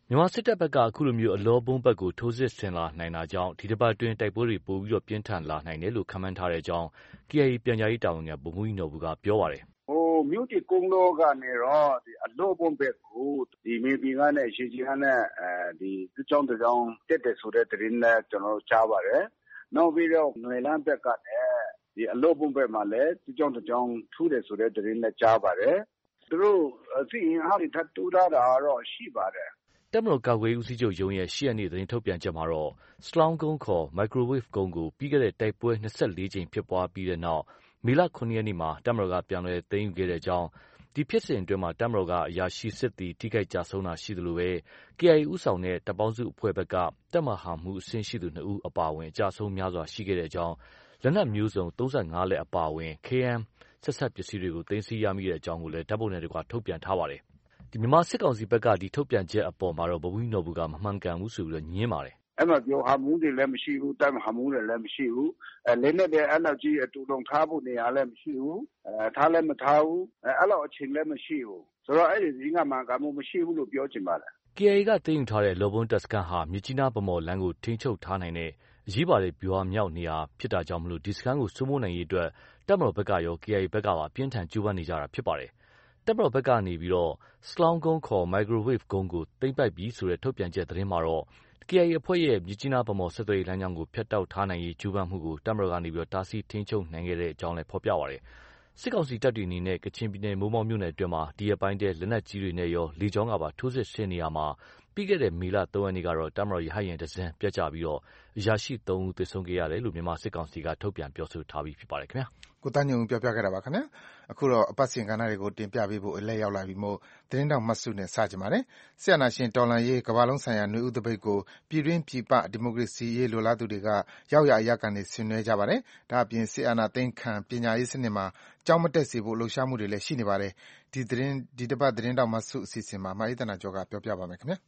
မြန်မာစစ်တပ်ဘက်ကအခုလိုမျိုးအလောဘုံဘက်ကိုထိုးစစ်ဆင်လာနိုင်တာကြောင့်ဒီတစ်ပတ်အတွင်းတိုက်ပွဲတွေပိုပြီးတော့ပြင်းထန်လာနိုင်တယ်လို့ခန့်မှန်းထားတဲ့အကြောင်း K I A ပြန်ကြားရေးတာဝန်ခံဗိုလ်မှူးကြီးနော်ဘူကပြောပါတယ်။ဟိုမြို့တီကုန်းတော်ကနေတော့ဒီအလောဘုံဘက်ကိုဒီမြေပြင်ကနဲ့ရေကြီးကနဲ့အဲဒီသူကြောင့်တကြောင်တက်တယ်ဆိုတဲ့သတင်းနဲ့ကျွန်တော်တို့ကြားပါတယ်။နောက်ပြီးတော့ຫນွေလန်းဘက်ကနဲ့ဒီအလောဘုံဘက်မှာလည်းသူကြောင့်တကြောင်ထူးတယ်ဆိုတဲ့သတင်းနဲ့ကြားပါတယ်။သူတို့အစီအဟာတွေထပ်တူတာတော့ရှိပါတယ်။တပ်မတော်ကာကွယ်ရေးဦးစီးချုပ်ရုံးရဲ့ရှေ့ရက်နေ့သတင်းထုတ်ပြန်ချက်မှာတော့စလောင်းကုန်းခေါ် Microwave ကုန်းကိုပြီးခဲ့တဲ့တိုက်ပွဲ၂၄ကြိမ်ဖြစ်ပွားပြီးတဲ့နောက်မေလခုနှစ်ရက်နေ့မှာတပ်မတော်ကပြန်လည်သိမ်းယူခဲ့တဲ့အကြောင်းဒီဖြစ်စဉ်အတွင်းမှာတပ်မတော်ကအရာရှိစစ်သည်ထိခိုက်ကြဆုံးတာရှိသလိုပဲ K I A ဦးဆောင်တဲ့တပ်ပေါင်းစုအဖွဲ့ဘက်ကတပ်မဟာမှုအဆင့်ရှိသူနှစ်ဦးအပါအဝင်အကြဆုံးများစွာရှိခဲ့တဲ့အကြောင်းလက်နက်မျိုးစုံ၃၅လက်အပါအဝင်ခဲယမ်းဆက်ဆက်ပစ္စည်းတွေကိုသိမ်းဆည်းရမိတဲ့အကြောင်းကိုလည်းဓာတ်ပုံနဲ့တကွထုတ်ပြန်ထားပါတယ်။ဒီမြန်မာစစ်ကောင်စီဘက်ကဒီထုတ်ပြန်ချက်အပေါ်မှာတော့ဗိုလ်မှူးကြီးနော်ဘူကမမှန်ကန်ဘူးဆိုပြီးတော့ညင်းပါတယ်။အဲ့မှာပြောဟာမှုတွေလည်းမရှိဘူးတိုက်ဟာမှုတွေလည်းမရှိဘူးအဲလက်နဲ့တဲ့အဲ့လောက်ကြီးအတူတုံထားဖို့နေရာလည်းမရှိဘူးအဲထားလည်းမထားဘူးအဲအဲ့လောက်အချိန်လည်းမရှိဘူးဆိုတော့အဲ့ဒီဒီကမှကမှုမရှိဘူးလို့ပြောချင်ပါတယ်။ K I A ကသိမ်းယူထားတဲ့လောဘုံတပ်စခန်းဟာမြစ်ကြီးနားဗမော်လမ်းကိုထိန်းချုပ်ထားနိုင်တဲ့အရေးပါတဲ့ဗျူဟာမြောက်နေရာဖြစ်တာကြောင့်မလို့ဒီစခန်းကိုစိုးမိုးနိုင်ရေးအတွက်တပ်မတော်ဘက်ကရော K I A ဘက်ကပါပြင်းထန်ကြိုးပမ်းနေကြတာဖြစ်ပါတယ်။တပ်မတော်ဘက်ကနေပြီးတော့စလောင်းကုန်းခေါ် Microwave ကုန်းကိုသိမ်းပိုက်ပြီးဆိုတဲ့ထုတ်ပြန်ချက်သတင်းမှာတော့ K I A အဖွဲ့ရဲ့မြစ်ကြီးနားဗမော်ဆက်သွယ်ရေးလမ်းကြောင်းကိုဖျက်တောက်ထားနိုင်ရေးကြိုးပမ်းမှုကိုတပ်မတော်ကနေပြီးတော့တားဆီးထိန်းချုပ်နိုင်ခဲ့တဲ့အကြောင်းလည်းဖော်ပြပါတယ်။စစ်ကောင်စီတပ်တွေအနေနဲ့ကချင်ပြည်နယ်မိုးမောက်မြို့နယ်အတွင်းမှာဒီရက်ပိုင်းတည်းလက်နက်ကြီးတွေနဲ့ရောလေကြောင်းကပါထိုးစစ်ဆင်နေရမှာပြီးခဲ့တဲ့မေလ၃ရက်နေ့ကတော့တပ်မတော်ရဟတ်ယာဉ်တစ်စင်းပြတ်ကျပြီးတော့အရာရှိ၃ဦးသေဆုံးခဲ့ရတယ်လို့မြန်မာစစ်ကောင်စီကထုတ်ပြန်ပြောဆိုထားပြီးဖြစ်ပါတယ်ခင်ဗျာ။ကိုတန်းညုံပြောပြခဲ့တာပါခင်ဗျာ။အခုတော့အပတ်စဉ်ကဏ္ဍတွေကိုတင်ပြပေးဖို့အလဲရောက်လာပြီမို့သတင်းတောက်မှတ်စုနဲ့စကြပါတယ်။ဆရာနာရှင်တော်လန်ရေးကမ္ဘာလုံးဆိုင်ရာຫນွေဥတပိတ်ကိုပြည်တွင်းပြည်ပဒီမိုကရေစီရေးလိုလားသူတွေကရောက်ရအရကန်နေဆင်နွှဲကြပါတယ်။ဒါအပြင်စစ်အာဏာသိမ်းခံပညာရေးစနစ်မှာကြောင်းမတက်စေဖို့လှုပ်ရှားမှုတွေလည်းရှိနေပါတယ်။ဒီသတင်းဒီတစ်ပတ်သတင်းတောက်မှတ်စုအစီအစဉ်မှာမအေးတနာကျော်ကပြောပြပါမယ်ခင်ဗျာ။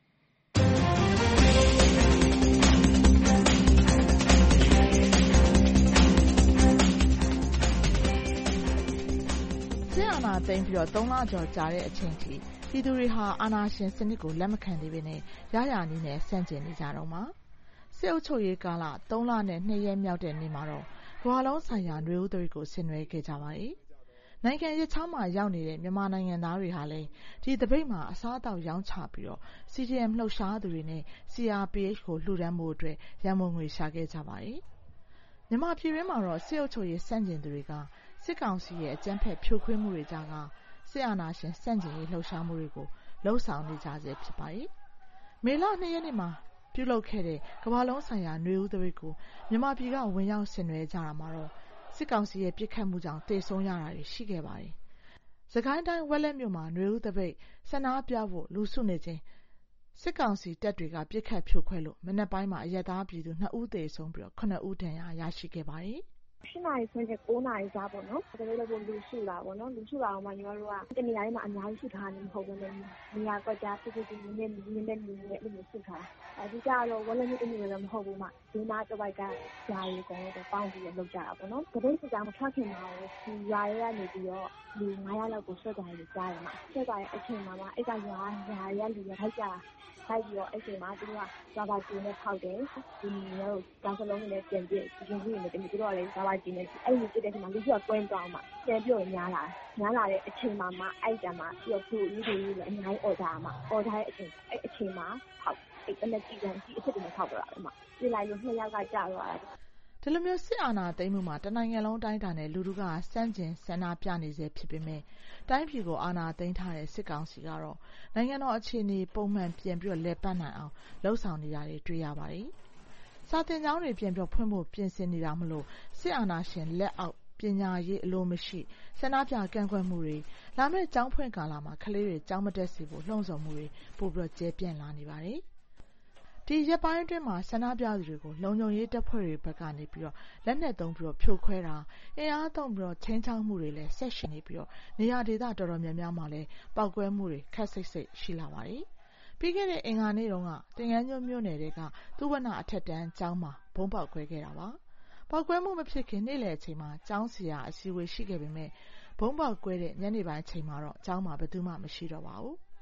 စစ်အာဏာသိမ်းပြီးတော့သုံးလကျော်ကြာတဲ့အချိန်ထိပြည်သူတွေဟာအာဏာရှင်စနစ်ကိုလက်မခံသေးဘဲနဲ့ရရနည်းနဲ့ဆန့်ကျင်နေကြတော့မှာစစ်အုပ်ချုပ်ရေးကာလသုံးလနဲ့နှစ်ရက်မြောက်တဲ့နေ့မှာတော့ကမ္ဘာလုံးဆိုင်ရာຫນွေဥတပိတ်ကိုဆင်နွှဲခဲ့ကြပါတယ်။နိုင်ငံရခြားမှာရောက်နေတဲ့မြန်မာနိုင်ငံသားတွေဟာလည်းဒီတပိတ်မှာအစားအသောက်ရောင်းချပြီးတော့ C D M လှုပ်ရှားသူတွေနဲ့ C R P H ကိုလှူဒန်းဖို့အတွက်ရန်ပုံငွေရှာခဲ့ကြပါတယ်။မြန်မာပြည်တွင်းမှာတော့စစ်အုပ်ချုပ်ရေးဆန့်ကျင်သူတွေကစစ်ကောင်စီရဲ့အကြမ်းဖက်ဖြိုခွင်းမှုတွေကြားကစစ်အာဏာရှင်ဆန့်ကျင်ရေးလှုပ်ရှားမှုတွေကိုလှုံ့ဆော်နေကြဆဲဖြစ်ပါတယ်။မေလ၂ရက်နေ့မှာပြုလုပ်ခဲ့တဲ့ကမ္ဘာလုံးဆိုင်ရာຫນွေဥတပိတ်ကိုမြန်မာပြည်ကဝင်ရောက်ဆင်နွှဲကြတာမှာတော့စစ်ကောင်စီရဲ့ပစ်ခတ်မှုကြောင့်သေဆုံးရတာတွေရှိခဲ့ပါတယ်။စကိုင်းတိုင်းဝက်လက်မြို့မှာຫນွေဥတပိတ်ဆန္ဒပြဖို့လူစုနေချိန်စစ်ကောင်စီတပ်တွေကပစ်ခတ်ဖြိုခွဲလို့မနက်ပိုင်းမှာအရပ်သားပြည်သူ၂ဦးသေဆုံးပြီးတော့ခုနှစ်ဦးဒဏ်ရာရရှိခဲ့ပါတယ်။၈နာရီခွဲနဲ့၉နာရီကြားပေါ့နော်။ကျွန်တော်တို့လည်းလူစုလာပေါ့နော်။လူစုလာအောင်မှညီမတို့ကတနေရာလေးမှာအများကြီးစုထားနေမဟုတ်ဘူးလေ။နေရာကွက်ကြားပြပြပြနည်းနည်းနည်းနည်းနည်းအဲ့လိုစုထား။အဓိကတော့ဝက်လက်မျိုးတမျိုးလည်းမဟုတ်ဘူးမှဒီနာတစ်ပိုက်ကဂျာရီကောင်တော့ပေါင်းပြီးလောက်ကြတာပေါ့နော်။တပိတ်စကြမထွက်ခင်မှာဒီယာရဲကနေပြီးတော့လူ၅ယောက်လောက်ကိုဆွတ်ကြရကြားတယ်မှာ။ဆွတ်ကြတဲ့အချိန်မှာမှအဲ့ကယာယာရဲလူရထိုက်ကြထိုက်ပြီးတော့အဲ့ချိန်မှာသူကဇာဘာကျင်းနဲ့ထောက်တယ်ဒီမျိုးကောင်းစလုံးနဲ့ပြန်ပြည့်ပြင်ပြည့်နေတယ်သူတို့ကလည်းဇာဘာကျင်းနဲ့အဲ့ဒီပြည့်တဲ့ချိန်မှာလူကြီးကတွန်းသွားမှပြန်ပြည့်ညားလာညားလာတဲ့အချိန်မှာမှအဲ့တံမှာပြီးတော့သူ့ဦးတွေလည်းအများကြီးအော်ဒါမှာအော်ဒါရဲ့အချိန်အဲ့အချိန်မှာထောက်အဲ့အလက်ကြီးကန်ကြီးအစ်စ်တွေထောက်ကြတာမှာပြလိုက်လို့နှစ်ယောက်ကကြာသွားတယ်ဒီလိုမျိုးစစ်အာဏာသိမ်းမှုမှာတနိုင်ငံလုံးတိုင်းတာနဲ့လူထုကစန့်ကျင်ဆန္ဒပြနေစေဖြစ်ပေမဲ့တိုင်းပြည်ကိုအာဏာသိမ်းထားတဲ့စစ်ကောင်စီကတော့နိုင်ငံတော်အခြေအနေပုံမှန်ပြန်ပြီးလည်ပတ်နိုင်အောင်လှုံ့ဆော်နေတာတွေတွေ့ရပါတယ်။စာသင်ကျောင်းတွေပြန်ပြီးဖွင့်ဖို့ပြင်ဆင်နေတာမလို့စစ်အာဏာရှင်လက်အောက်ပညာရေးအလိုမရှိဆန္ဒပြကန့်ကွက်မှုတွေလာမယ့်ကျောင်းဖွင့်ကာလမှာကလေးတွေကျောင်းမတက်စေဖို့လှုံ့ဆော်မှုတွေပိုပြီးကျယ်ပြန့်လာနေပါတယ်။ဒီရက်ပိုင်းအတွင်းမှာဆန္ဒပြသူတွေကိုလုံခြုံရေးတပ်ဖွဲ့တွေဘက်ကနေပြီးတော့လက်နက်သုံးပြီးတော့ဖြိုခွဲတာအင်အားသုံးပြီးတော့ချင်းချောင်းမှုတွေလည်းဆက်ရှိနေပြီးတော့နေရာဒေသတော်တော်များများမှာလည်းပောက်ကွဲမှုတွေခက်စိတ်စိတ်ရှိလာပါတယ်။ပြီးခဲ့တဲ့အင်္ဂါနေ့တုန်းကတင်ငန်းညွန့်မြို့နယ်တွေကသုဝနာအထက်တန်းကျောင်းမှာဘုံပေါက်ကွဲခဲ့တာပါ။ပေါက်ကွဲမှုမဖြစ်ခင်နေ့လယ်အချိန်မှာကျောင်းစီယာအစည်းအဝေးရှိခဲ့ပေမဲ့ဘုံပေါက်ကွဲတဲ့ညနေပိုင်းအချိန်မှာတော့ကျောင်းမှာဘယ်သူမှမရှိတော့ပါဘူး။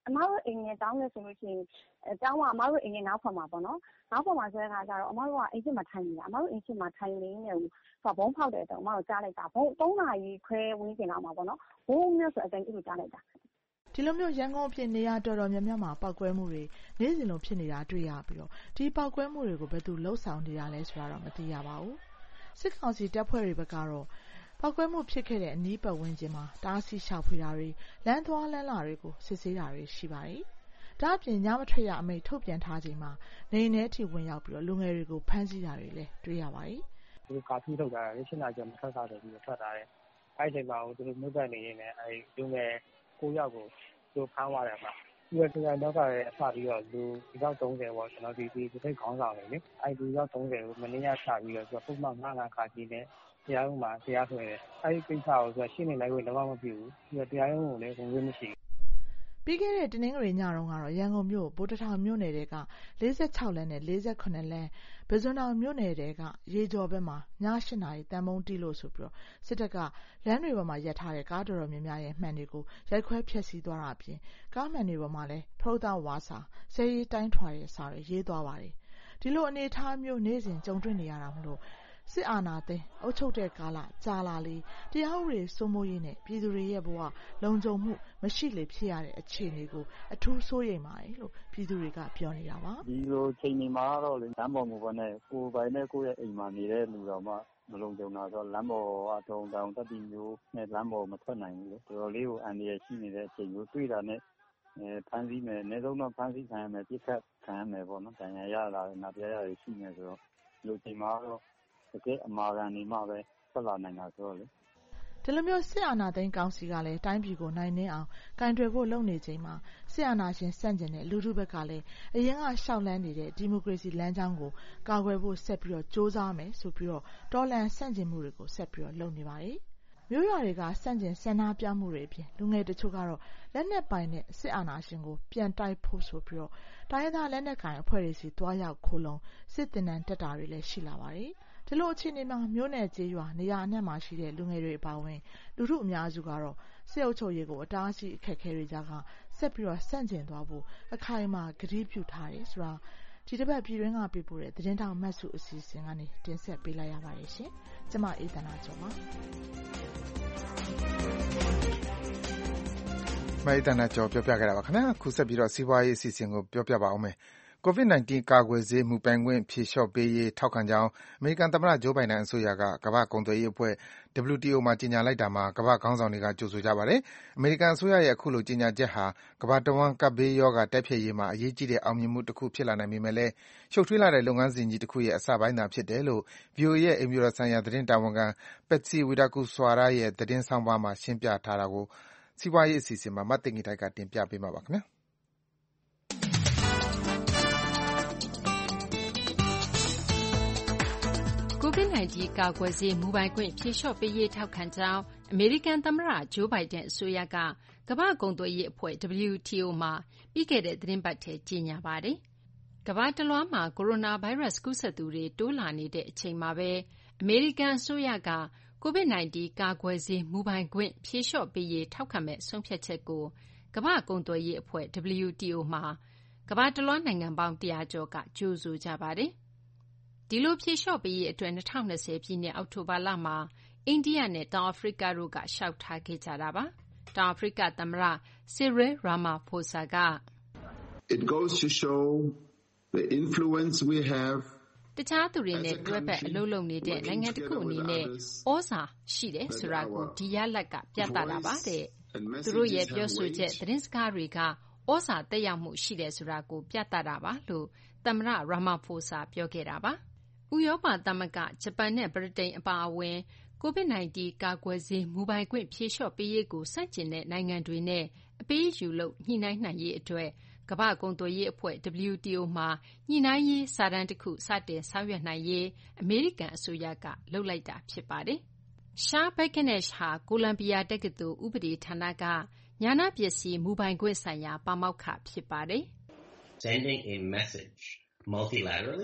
အမတို့အိမ်နဲ့တောင်းလဲဆိုလို့ရှိရင်တောင်းကအမတို့အိမ်နဲ့နောက်ဖက်မှာပေါ့နော်နောက်ဖက်မှာဆိုတဲ့အခါကျတော့အမတို့ကအိမ်ရှိမှာထိုင်နေတာအမတို့အိမ်ရှိမှာထိုင်နေနေဟိုဘုံဖောက်တဲ့အတော့အမတို့ကြားလိုက်တာဘုံသုံးနာရီခွဲဝန်းကျင်လောက်မှာပေါ့နော်ဘုံမျိုးဆိုအတိုင်းအဲ့လိုကြားလိုက်တာဒီလိုမျိုးရန်ကုန်အဖြစ်နေရတော်တော်များများမှာပောက်ကွဲမှုတွေနေ့စဉ်လိုဖြစ်နေတာတွေ့ရပြီးတော့ဒီပောက်ကွဲမှုတွေကိုဘယ်သူလှုပ်ဆောင်နေတာလဲဆိုတာတော့မသိရပါဘူးစစ်ကောင်စီတပ်ဖွဲ့တွေဘက်ကတော့ပောက်ကွဲမှုဖြစ်ခဲ့တဲ့အနီးပတ်ဝန်းကျင်မှာတားဆီးရှောက်ဖွေတာတွေလမ်းသွားလမ်းလာတွေကိုစစ်ဆေးတာတွေရှိပါတယ်ဒါအပြင်ညမထွက်ရအမိန့်ထုတ်ပြန်ထားချိန်မှာနေနေထိဝင်ရောက်ပြီးတော့လူငယ်တွေကိုဖမ်းဆီးတာတွေလည်းတွေ့ရပါတယ်သူတို့ကာဖီးထုတ်တာလေရှင်းလာကြမထွက်တာတယ်ပြီးတော့ထွက်တာတယ်အဲ့ဒီမှာသူတို့မြို့ပတ်နေရင်းနဲ့အဲ့လူငယ်ကိုယောက်ကိုသူဖမ်းသွားတယ်ပါဒီကတရားတော့ကလည်းအစပြီးတော့လူဒီတော့သုံးဆယ်ပေါ့ကျွန်တော်ဒီဒီဒီထိတ်ခေါင်းဆောင်နေလေအဲ့ဒီတော့သုံးဆယ်ကိုမနေ့ကစပြီးတော့သူပုံမှန်ငါးငါးခါကြီးနဲ့တရားရုံးမှာတရားဆွဲတယ်အဲ့ဒီကိစ္စကိုသူရှင်းနေလိုက်လို့တော့မဖြစ်ဘူးဒီတရားရုံးကိုလည်းဝင်ခွင့်မရှိဘူးပြီးခဲ့တဲ့တနင်္ဂနွေညတုန်းကတော့ရန်ကုန်မြို့ဗိုလ်တထောင်မြို့နယ်တွေကလေးสิบหกလမ်းနဲ့လေးสิบเจ็ดလမ်းပဇွန်တောင်မြို့နယ်တွေကရေကျော်ဘက်မှာည၈နာရီတန်ပုံးတီးလို့ဆိုပြီးတော့စစ်တပ်ကလမ်းတွေပေါ်မှာရပ်ထားတဲ့ကားတော်တော်များများရဲ့မှန်တွေကိုရိုက်ခွဲဖျက်ဆီးသွားတာအပြင်ကားမှန်တွေပေါ်မှာလည်းဖရုတ်သားဝါစာဆယ်ရီတိုင်းထွာရဲ့စာတွေရေးသွားပါတယ်ဒီလိုအနေထားမျိုးနေ့စဉ်ကြုံတွေ့နေရတာမလို့စစ်အာဏာသိမ်းအုပ်ချုပ်တဲ့ကာလကြာလာလေတရားဥပဒေစိုးမိုးရေးနဲ့ပြည်သူတွေရဲ့ဘဝလုံခြုံမှုမရှိလေဖြစ်ရတဲ့အခြေအနေကိုအထူးစိုးရိမ်ပါတယ်လို့ပြည်သူတွေကပြောနေတာပါဒီလိုချိန်နေမှာတော့လေလမ်းပေါ်မှာပေါ့နဲ့ကိုယ်ပိုင်နဲ့ကိုယ့်ရဲ့အိမ်မှာနေတဲ့လူတော်မှမလုံခြုံတာဆိုလမ်းပေါ်အထုံတောင်တက်ပြီးမျိုးနဲ့လမ်းပေါ်မထွက်နိုင်ဘူးလေတော်တော်လေးကိုအန္တရာယ်ရှိနေတဲ့အချိန်ကိုတွေ့တာနဲ့အဲဖမ်းဆီးမယ်အနည်းဆုံးတော့ဖမ်းဆီးခံရမယ်ပြစ်ခတ်ခံရမယ်ပေါ့နော်တန်ရာရလာနာပြရရရှိနေဆိုတော့ဒီလိုချိန်မှာတော့တကယ်အမာခံနေမှပဲဆက်လာနိုင်တာဆိုတော့လေဒီလိုမျိုးစစ်အာဏာသိမ်းကောင်စီကလည်းတိုင်းပြည်ကိုနိုင်နှင်းအောင်ကင်တွယ်ဖို့လုပ်နေချိန်မှာစစ်အာဏာရှင်စန့်ကျင်တဲ့လူထုဘက်ကလည်းအရင်ကရှောက်လန်းနေတဲ့ဒီမိုကရေစီလမ်းကြောင်းကိုကာကွယ်ဖို့ဆက်ပြီးတော့စ조사မယ်ဆိုပြီးတော့တော်လှန်စန့်ကျင်မှုတွေကိုဆက်ပြီးတော့လုပ်နေပါတယ်မြို့ရွာတွေကစန့်ကျင်ဆန္ဒပြမှုတွေအပြင်လူငယ်တချို့ကတော့လက်နက်ပိုင်တဲ့စစ်အာဏာရှင်ကိုပြန်တိုက်ဖို့ဆိုပြီးတော့တိုင်းသားလက်နက်ကိုင်အဖွဲ့တွေစီတွားရောက်ခိုးလုံစစ်တင်နန်းတက်တာတွေလည်းရှိလာပါတယ်ဒီလိုအခြေအနေမှာမြို့နယ်ကျေးရွာနေရာအနှံ့မှာရှိတဲ့လူငယ်တွေအပါအဝင်လူထုအများစုကတော့စစ်အုပ်ချုပ်ရေးကိုအတားအဆီးအခက်အခဲတွေကြားကဆက်ပြီးတော့ဆန့်ကျင်သွားဖို့အခိုင်အမာကတိပြုထားတယ်ဆိုတာဒီတစ်ပတ်ပြည်တွင်းကပြပို့တဲ့သတင်းတောင်မှတ်စုအစီအစဉ်ကနေတင်ဆက်ပေးလိုက်ရပါတယ်ရှင်။ကျမအေးသနာကျော်ပါ။မအေးသနာကျော်ပြောပြခဲ့တာပါခင်ဗျာ။ခုဆက်ပြီးတော့စီးပွားရေးအစီအစဉ်ကိုပြောပြပါအောင်မယ်။ကိုဗစ် ၁၉ ကာကွယ်ဆေးမူပိုင်ခွင့်ဖြေလျှော့ပေးရေးထောက်ခံကြောင်းအမေရိကန်သမ္မတ Joe Biden အစိုးရကကမ္ဘာ့ကုန်သွယ်ရေးအဖွဲ့ W T O မှာကြေညာလိုက်တာမှာကမ္ဘာ့ခေါင်းဆောင်တွေကကြိုဆိုကြပါတယ်။အမေရိကန်အစိုးရရဲ့အခုလိုကြေညာချက်ဟာကမ္ဘာတဝန်းကပ်ဘေးရောဂါတိုက်ဖျက်ရေးမှာအရေးကြီးတဲ့အောင်မြင်မှုတခုဖြစ်လာနိုင်ပေမယ့်လည်းရှုပ်ထွေးလှတဲ့လုပ်ငန်းစဉ်ကြီးတခုရဲ့အစပိုင်းသာဖြစ်တယ်လို့ ဗွီအိုအေ ရဲ့အိမ်ဖြူတော်ဆိုင်ရာသတင်းတာဝန်ခံ Patsy Widakuswara ရဲ့သတင်းဆောင်းပါးမှာရှင်းပြထားတာကိုစီးပွားရေးအစီအစဉ်မှာမသိင်္ဂီထိုက်ကတင်ပြပေးမှာပါခင်ဗျာ။ကိုဗစ် ၁၉ ကာကွယ်ဆေးမူပိုင်ခွင့်ဖြေလျှော့ပေးရေးထောက်ခံကြောင်းအမေရိကန်သမ္မတ Joe Biden အစိုးရကကမ္ဘာ့ကုန်သွယ်ရေးအဖွဲ့ W T O မှာပြီးခဲ့တဲ့သီတင်းပတ်ထဲကြေညာပါတယ်။ကမ္ဘာတလွှားမှာကိုရိုနာဗိုင်းရပ်စ်ကူးစက်သူတွေတိုးလာနေတဲ့အချိန်မှာပဲအမေရိကန်အစိုးရကကိုဗစ် ၁၉ ကာကွယ်ဆေးမူပိုင်ခွင့်ဖြေလျှော့ပေးရေးထောက်ခံမယ့်ဆုံးဖြတ်ချက်ကိုကမ္ဘာ့ကုန်သွယ်ရေးအဖွဲ့ W T O မှာကမ္ဘာတလွှားနိုင်ငံပေါင်းတရာကျော်ကကြိုဆိုကြပါတယ်။ဒီလိုဖြေလျှော့ပေးရေးအတွက်၂၀၂၀ပြည့်နှစ်အောက်တိုဘာလမှာအိန္ဒိယနဲ့တောင်အာဖရိကတို့ကလျှောက်ထားခဲ့ကြတာပါ။တောင်အာဖရိကသမ္မတ Cyril Ramaphosa က It goes to show the influence we have တခြားသူတွေနဲ့တွဲဘက်အလုပ်လုပ်နေတဲ့နိုင်ငံတစ်ခုအနေနဲ့ဩဇာရှိတယ်ဆိုတာကိုဒီရလက်ကပြသတာပါတဲ့။သူတို့ရဲ့ပြောဆိုချက်သတင်းစကားတွေကဩဇာတက်ရောက်မှုရှိတယ်ဆိုတာကိုပြသတာပါလို့သမ္မတ Ramaphosa ပြောခဲ့တာပါ။ဥရောပသမဂ္ဂ၊ဂျပန်နဲ့ဗြိတိန်အပါအဝင်ကိုဗစ် ၁၉ ကာကွယ်ဆေးမူပိုင်ခွင့်ဖြေလျှော့ပေးရေးကိုဆန့်ကျင်တဲ့နိုင်ငံတွေနဲ့အပေးအယူလုပ်ညှိနှိုင်းနိုင်ရေးအတွက်ကမ္ဘာ့ကုန်သွယ်ရေးအဖွဲ့ W T O မှာညှိနှိုင်းရေးစာတမ်းတခုစတင်ဆောင်ရွက်နိုင်ရေးအမေရိကန်အစိုးရကလုပ်လိုက်တာဖြစ်ပါတယ်။ Shah Bakhanesh ဟာကိုလံဘီယာတက္ကသိုလ်ဥပဒေဌာနကဉာဏပစ္စည်းမူပိုင်ခွင့်ဆိုင်ရာပါမောက္ခဖြစ်ပါတယ်။ Sending a message multilaterally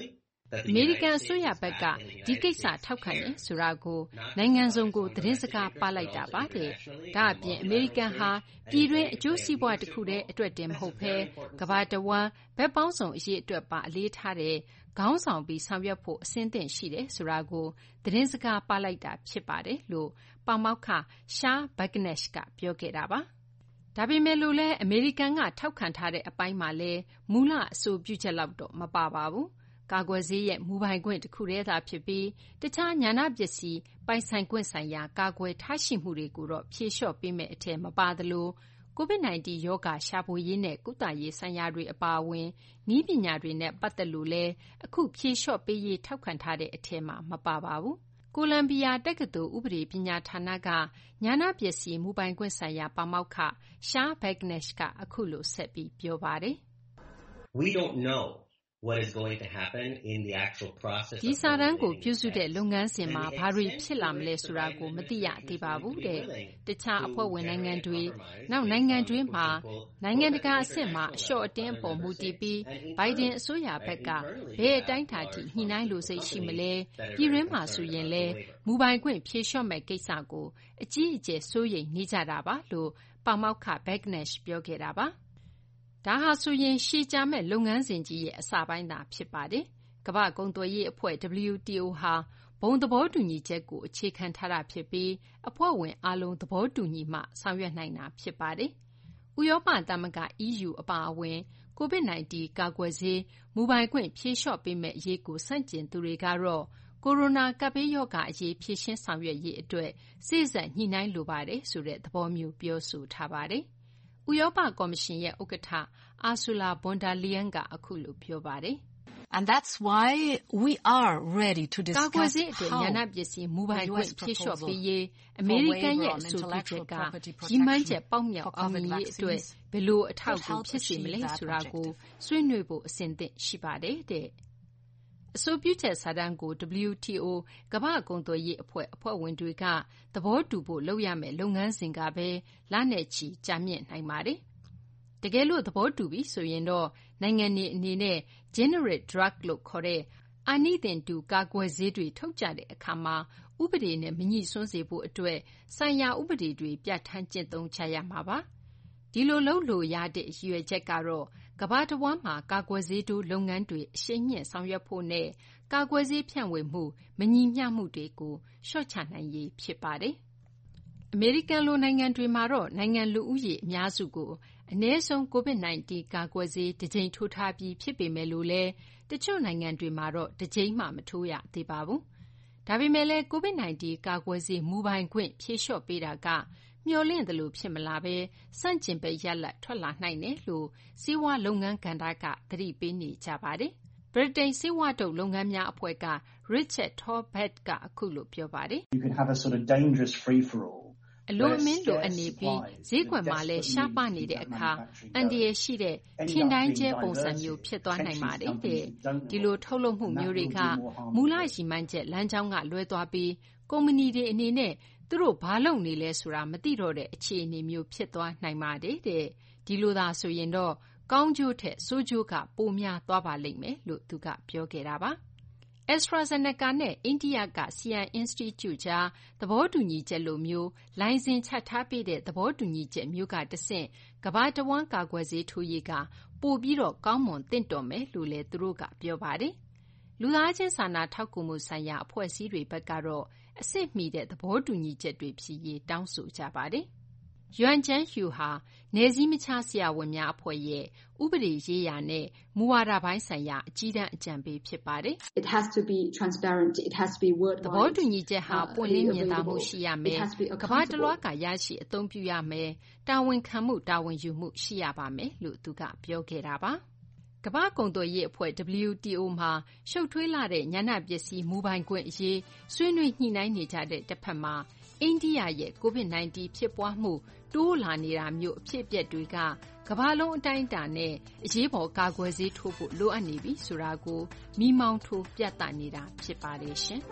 အမေရိကန်အစိုးရဘက်ကဒီကိစ္စထောက်ခံတယ်ဆိုတာကိုနိုင်ငံစုံကိုသတင်းစကားပါလိုက်တာပါတဲ့။ဒါအပြင်အမေရိကန်ဟာပြည်တွင်းအကျိုးစီးပွားတစ်ခုတည်းအတွက်တင်မဟုတ်ဘဲကမ္ဘာတဝန်းဘက်ပေါင်းစုံအရေးအတွက်ပါအလေးထားတဲ့ခေါင်းဆောင်ပြီးဆောင်ရွက်ဖို့အဆင်သင့်ရှိတယ်ဆိုတာကိုသတင်းစကားပါလိုက်တာဖြစ်ပါတယ်လို့ပါမောက္ခရှားဘဂနက်ရှ်ကပြောခဲ့တာပါ။ဒါပေမဲ့လို့လည်းအမေရိကန်ကထောက်ခံထားတဲ့အပိုင်းမှာလည်းမူလအဆိုပြုချက်လောက်တော့မပါပါဘူး။ကာကွယ်ဆေးရဲ့မူပိုင်ခွင့်တစ်ခုတည်းသာဖြစ်ပြီးတခြားဉာဏပစ္စည်းပိုင်ဆိုင်ခွင့်ဆိုင်ရာကာကွယ်ထားရှိမှုတွေကိုတော့ဖြေလျှော့ပေးမယ့်အထက်မပါသလိုကိုဗစ် ၁၉ ရောဂါရှာဖွေရေးနဲ့ကုသရေးဆိုင်ရာတွေအပါအဝင်နည်းပညာတွေနဲ့ပတ်သက်လို့လည်းအခုဖြေလျှော့ပေးရေးထောက်ခံထားတဲ့အထက်မှာမပါပါဘူး။ကိုလံဘီယာတက္ကသိုလ်ဥပဒေပညာဌာနကဉာဏပစ္စည်းမူပိုင်ခွင့်ဆိုင်ရာပါမောက္ခရှားဘဂနက်ရှ်ကအခုလိုဆက်ပြီးပြောပါတယ်။ We don't know what is going to happen in the actual process ဒီစာတမ်းကိုပြုစုတဲ့လုပ်ငန်းစဉ်မှာဘာတွေဖြစ်လာမလဲဆိုတာကိုမသိရသေးပါဘူးတဲ့တခြားအဖွဲ့ဝင်နိုင်ငံတွေနောက်နိုင်ငံတွေမှာနိုင်ငံတကာအဆင့်မှာအလျှော့အတင်းပေါ်မူတည်ပြီးဘိုင်ဒန်အစိုးရဘက်ကဘယ်အတိုင်းအတာထိညှိနှိုင်းလို့စိတ်ရှိမလဲပြည်တွင်းမှာဆိုရင်လဲမူပိုင်ခွင့်ဖြေလျှော့မဲ့ကိစ္စကိုအကြီးအကျယ်စိုးရိမ်နေကြတာပါလို့ပါမောက္ခဘဂနက်ရှ်ပြောခဲ့တာပါဒါဟာဆိုရင်ရှည်ကြာမဲ့လုပ်ငန်းစဉ်ကြီးရဲ့အစပိုင်းသာဖြစ်ပါတယ်။ကမ္ဘာ့ကုန်သွယ်ရေးအဖွဲ့ ဒဗလျူ တီ အို ဟာဘုံသဘောတူညီချက်ကိုအခြေခံထားတာဖြစ်ပြီးအဖွဲ့ဝင်အားလုံးသဘောတူညီမှဆောင်ရွက်နိုင်တာဖြစ်ပါတယ်။ဥရောပသမဂ္ဂ အီးယူ အပါအဝင်ကိုဗစ် ၁၉ ကာကွယ်ဆေးမူပိုင်ခွင့်ဖြေလျှော့ပေးမဲ့အရေးကိုဆန့်ကျင်သူတွေကတော့ကိုရိုနာကပ်ဘေးရောဂါအရေးဖြေရှင်းဆောင်ရွက်ရေးအတွက်စေ့စပ်ညှိနှိုင်းလိုပါတယ်ဆိုတဲ့သဘောမျိုးပြောဆိုထားပါတယ်။ဥရောပကော်မရှင်ရဲ့ဥက္ကဋ္ဌအာဆူလာဘွန်ဒါလီယန်ကအခုလိုပြောပါတယ်။ And that's why we are ready to discuss ကာကွယ်ဆေးအတွက်ဉာဏပစ္စည်းမူပိုင်ခွင့်ဖြေလျှော့ပေးရေးအမေရိကန်ရဲ့အဆိုပြုချက်ကရည်မှန်းချက်ပေါက်မြောက်အောင်မြင်ရေးအတွက်ဘယ်လိုအထောက်အကူဖြစ်စေမလဲဆိုတာကိုဆွေးနွေးဖို့အဆင်သင့်ရှိပါတယ်တဲ့အဆိုပြုချက်စာတမ်းကို ဒဗလျူ တီ အို ကမ္ဘာ့ကုန်သွယ်ရေးအဖွဲ့အဖွဲ့ဝင်တွေကသဘောတူဖို့လုပ်ရမယ့်လုပ်ငန်းစဉ်ကပဲလနဲ့ချီကြာမြင့်နိုင်ပါတယ်။တကယ်လို့သဘောတူပြီဆိုရင်တော့နိုင်ငံတွေအနေနဲ့ generic drug လို့ခေါ်တဲ့အာနိသင်တူကာကွယ်ဆေးတွေထုတ်ကြတဲ့အခါမှာဥပဒေနဲ့မငြိစွန်းစေဖို့အတွက်ဆိုင်ရာဥပဒေတွေပြဋ္ဌာန်းကျင့်သုံးကြရမှာပါ။ဒီလိုလုပ်လို့ရတဲ့ရည်ရွယ်ချက်ကတော့ကမ္ဘာတဝန်းမှာကာကွယ်ဆေးတိုးလုပ်ငန်းတွေအရှိန်မြင့်ဆောင်ရွက်ဖို့နဲ့ကာကွယ်ဆေးဖြန့်ဝေမှုမညီမျှမှုတွေကိုလျှော့ချနိုင်ရေးဖြစ်ပါတယ်။အမေရိကန်လိုနိုင်ငံတွေမှာတော့နိုင်ငံလူဦးရေအများစုကိုအနည်းဆုံးကိုဗစ် ၁၉ ကာကွယ်ဆေးတစ်ကြိမ်ထိုးထားပြီးဖြစ်ပေမဲ့လို့လည်းတချို့နိုင်ငံတွေမှာတော့တစ်ကြိမ်မှမထိုးရသေးပါဘူး။ဒါပေမဲ့လည်းကိုဗစ် ၁၉ ကာကွယ်ဆေးမူပိုင်ခွင့်ဖြေလျှော့ပေးတာကမျှော်လင့်သလိုဖြစ်မလာဘဲစန့်ကျင်ဘက်ရလဒ်ထွက်လာနိုင်တယ်လို့ဆေးဝါးလုပ်ငန်းကဏ္ဍကသတိပေးနေကြပါတယ်။ဗြိတိန်ဆေးဝါးထုတ်လုပ်ငန်းများအဖွဲ့က Richard Torbett ကအခုလိုပြောပါတယ်။ You can have a sort of dangerous free for all အလိုအမင်းလိုအနေပြီးဈေးကွက်မှာလည်းရှားပါနေတဲ့အခါအန်ဒီရရှိတဲ့ထင်တိုင်းကျဲပုံစံမျိုးဖြစ်သွားနိုင်ပါတယ်တဲ့ဒီလိုထုတ်လုပ်မှုမျိုးတွေကမူလရည်မှန်းချက်လမ်းကြောင်းကလွဲသွားပြီးကုမ္ပဏီတွေအနေနဲ့သူတို့ဘာလုပ်နေလဲဆိုတာမသိတော့တဲ့အခြေအနေမျိုးဖြစ်သွားနိုင်ပါတယ်တဲ့ဒီလိုသာဆိုရင်တော့ကောင်းကျိုးထက်ဆိုးကျိုးကပိုများသွားပါလိမ့်မယ်လို့သူကပြောခဲ့တာပါAstraZeneca နဲ့အိန္ဒိယက Serum Institute ကြားသဘောတူညီချက်လိုမျိုးလိုင်စင်ချထားပေးတဲ့သဘောတူညီချက်မျိုးကတဆင့်ကမ္ဘာတဝန်းကာကွယ်ဆေးထိုးရေးကပိုပြီးတော့ကောင်းမွန်သင့်တော်မယ်လို့လည်းသူတို့ကပြောပါတယ်။လူသားချင်းစာနာထောက်ကူမှုဆိုင်ရာအဖွဲ့အစည်းတွေဘက်ကတော့အဆင့်မီတဲ့သဘောတူညီချက်တွေဖြစ်ရေးတောင်းဆိုကြပါတယ်။ယွမ်ကျန်းဟျူဟာနယ်စည်းမခြားဆရာဝန်များအဖွဲ့ရဲ့ဥပဒေရေးရာနဲ့မူဝါဒပိုင်းဆိုင်ရာအကြီးတန်းအကြံပေးဖြစ်ပါတယ်။ It has to be transparent. It has to be worldwide. သဘောတူညီချက်ဟာပွင့်လင်းမြင်သာမှုရှိရမယ်။ကမ္ဘာတလွှားကရရှိအသုံးပြုရမယ်။တာဝန်ခံမှုတာဝန်ယူမှုရှိရပါမယ်လို့သူကပြောခဲ့တာပါ။ကမ္ဘာ့ကုန်သွယ်ရေးအဖွဲ့ ဒဗလျူ တီ အို မှာရှုပ်ထွေးလာတဲ့ဉာဏပစ္စည်းမူပိုင်ခွင့်အရေးဆွေးနွေးညှိနှိုင်းနေကြတဲ့တစ်ဖက်မှာအိန္ဒိယရဲ့ကိုဗစ် ၁၉ ဖြစ်ပွားမှုတိုးလာနေတာမျိုးအဖြစ်အပျက်တွေကကမ္ဘာလုံးအတိုင်းအတာနဲ့အရေးပေါ်ကာကွယ်ဆေးထိုးဖို့လိုအပ်နေပြီဆိုတာကိုမိမောင်းထိုးပြသနေတာဖြစ်ပါတယ်ရှင်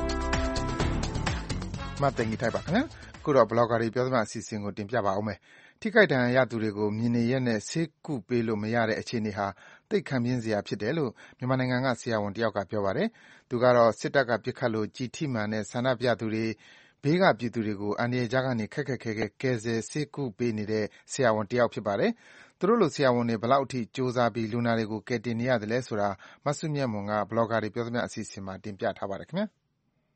။မတ်တင်ကြီးထိုက်ပါခင်ဗျာ။ခုတော့ဘလော့ဂါတွေပြောသမျှအစီအစဉ်ကိုတင်ပြပါအောင်မယ်။ထိခိုက်ဒဏ်ရာရသူတွေကိုမြင်နေရက်နဲ့ဆေးကုပေးလို့မရတဲ့အခြေအနေဟာသိပ်ခံပြင်းစရာဖြစ်တယ်လို့မြန်မာနိုင်ငံကဆရာဝန်တယောက်ကပြောပါတယ်။သူကတော့စစ်တပ်ကပစ်ခတ်လို့ကျည်ထိမှန်တဲ့ဆန္ဒပြသူတွေဘေးကပြည်သူတွေကိုအန္တရာယ်ကြားကနေခက်ခက်ခဲခဲကယ်ဆယ်ဆေးကုပေးနေတဲ့ဆရာဝန်တယောက်ဖြစ်ပါတယ်။သူတို့လိုဆရာဝန်တွေဘယ်လောက်အထိကြိုးစားပြီးလူနာတွေကိုကယ်တင်နေရသလဲဆိုတာမဆုမြတ်မွန်ကဘလော့ဂါတွေပြောသမျှအစီအစဉ်မှာတင်ပြထားပါတယ်ခင်ဗျာ။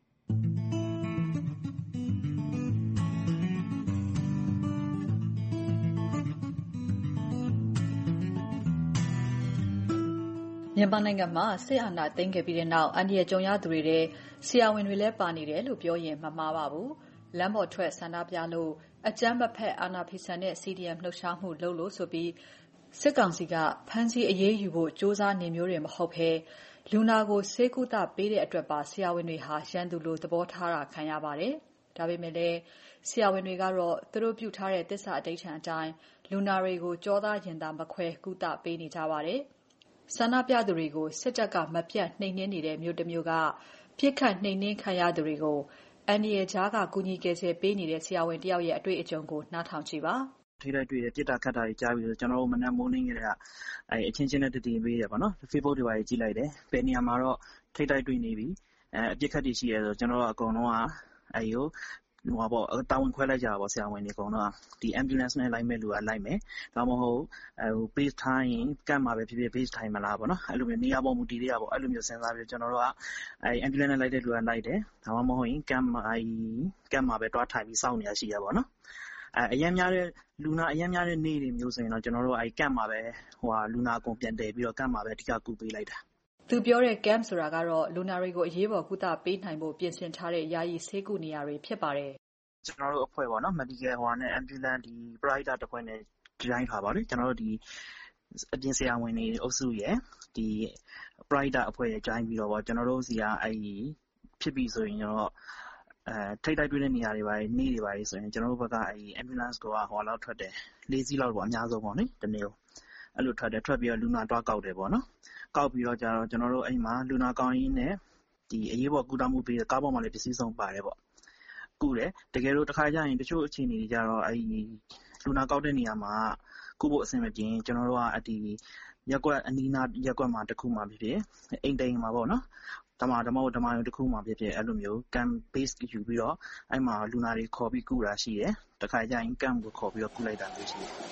မြန်မာနိုင်ငံမှာစစ်အာဏာသိမ်းခဲ့ပြီးတဲ့နောက်အန္တရာယ်ကြုံရသူတွေထဲဆရာဝန်တွေလည်းပါနေတယ်လို့ပြောရင်မမှားပါဘူး။လမ်းပေါ်ထွက်ဆန္ဒပြလို့အကြမ်းမဖက်အာဏာဖီဆန်တဲ့ စီ ဒီ အမ် လှုပ်ရှားမှုလုပ်လို့ဆိုပြီးစစ်ကောင်စီကဖမ်းဆီးအရေးယူဖို့စ조사နေမျိုးတွေမဟုတ်ဘဲလူနာကိုဆေးကုသပေးတဲ့အတွက်ပါဆရာဝန်တွေဟာရန်သူလိုသဘောထားတာခံရပါတယ်။ဒါပေမဲ့လည်းဆရာဝန်တွေကတော့သူတို့ပြုထားတဲ့သစ္စာအဓိဋ္ဌာန်အတိုင်းလူနာတွေကိုကြောသားရင်သားမခွဲကုသပေးနေကြပါတယ်။ဆန္ဒပြသူတွေကိုစစ်တပ်ကမပြတ်နှိမ်နင်းနေတဲ့မြို့တစ်မြို့ကပြစ်ခတ်နှိမ်နင်းခံရသူတွေကိုအန်ဒီရဲ့ဂျားကကူညီကယ်ဆယ်ပေးနေတဲ့ဆရာဝန်တယောက်ရဲ့အတွေ့အကြုံကိုနားထောင်ကြည့်ပါထိတိုက်တွေ့တယ်ပြစ်တာခတ်တာတွေကြားပြီးတော့ကျွန်တော်တို့မနက်မိုးလင်းကြတဲ့အဲအချင်းချင်းနဲ့တည်တည်ပေးတယ်ပေါ့နော် Facebook တွေပါကြည့်လိုက်တယ်ဘယ်နေရာမှာတော့ထိတိုက်တွေ့နေပြီအဲအပြစ်ခတ်တွေရှိရဲဆိုကျွန်တော်တို့အကုန်လုံးကအဲယိုဟိုပေါ့တာဝန်ခွဲလိုက်ကြတာပေါ့ဆရာဝန်တွေအကုန်လုံးကဒီ ambulance နဲ့လိုက်မဲ့လူကလိုက်မယ်ဒါမှမဟုတ်အဲဟို base time ကတ်မှာပဲဖြစ်ဖြစ် base time မလားပေါ့နော်အဲ့လိုမျိုးနေရာပေါ်မူတည်ရပေါ့အဲ့လိုမျိုးစဉ်းစားပြီးကျွန်တော်တို့ကအဲ ambulance နဲ့လိုက်တဲ့လူကလိုက်တယ်ဒါမှမဟုတ်ရင်ကတ်မှာအဲကတ်မှာပဲတွားထိုင်ပြီးစောင့်နေရရှိရပေါ့နော်အဲအရင်များတဲ့လူနာအရင်များတဲ့နေ့တွေမျိုးဆိုရင်တော့ကျွန်တော်တို့အဲကတ်မှာပဲဟိုဟာလူနာအကုန်ပြန်တည်ပြီးတော့ကတ်မှာပဲအဓိကကူပေးလိုက်တာသူပြောတဲ့ camp ဆိုတာကတော့လူနာတွေကိုအရေးပေါ်ကုသပေးနိုင်ဖို့ပြင်ဆင်ထားတဲ့ယာယီဆေးကုနေရာတွေဖြစ်ပါတယ်ကျွန်တော်တို့အဖွဲ့ပေါ့နော် medical ဟိုနဲ့ ambulance ဒီ provider တဖွဲ့နဲ့ဒီတိုင်းထားပါလေကျွန်တော်တို့ဒီအပြင်ဆရာဝန်တွေအုပ်စုရဲ့ဒီ provider အဖွဲ့ရဲ့ဂျိုင်းပြီးတော့ပေါ့ကျွန်တော်တို့စီကအဲဒီဖြစ်ပြီဆိုရင်တော့အဲထိတ်တိုက်တွေ့တဲ့နေရာတွေပါနေတွေပါဆိုရင်ကျွန်တော်တို့ဘက်ကအဲဒီ ambulance ကဟိုလောက်ထွက်တယ်လေးစီးလောက်ပေါ့အများဆုံးပေါ့နိတနေ့အဲ့လိုထွက်တယ်ထွက်ပြီးတော့လူနာတွားကောက်တယ်ပေါ့နော်ကောက်ပြီးတော့ကျတော့ကျွန်တော်တို့အိမ်မှာလူနာကောင်းရင်းနဲ့ဒီအရေးပေါ်ကုသမှုပေးတဲ့ကားပေါ်မှာလည်းပစ္စည်းဆုံးပါတယ်ပေါ့ကုတယ်တကယ်လို့တစ်ခါကျရင်တချို့အခြေအနေတွေကျတော့အဲဒီလူနာကောက်တဲ့နေရာမှာကုဖို့အဆင်မပြေကျွန်တော်တို့ကဒီရက်ကွက်အနီးနားရက်ကွက်မှာတစ်ခုမှဖြစ်ဖြစ်အိမ်တိမ်မှာပေါ့နော်ဓမ္မဓမ္မဓမ္မရုံတစ်ခုမှဖြစ်ဖြစ်အဲ့လိုမျိုး camp base ယူပြီးတော့အဲ့မှာလူနာတွေခေါ်ပြီးကုတာရှိတယ်တစ်ခါကျရင် camp ကိုခေါ်ပြီးတော့ကုလိုက်တာမျိုးရှိတယ်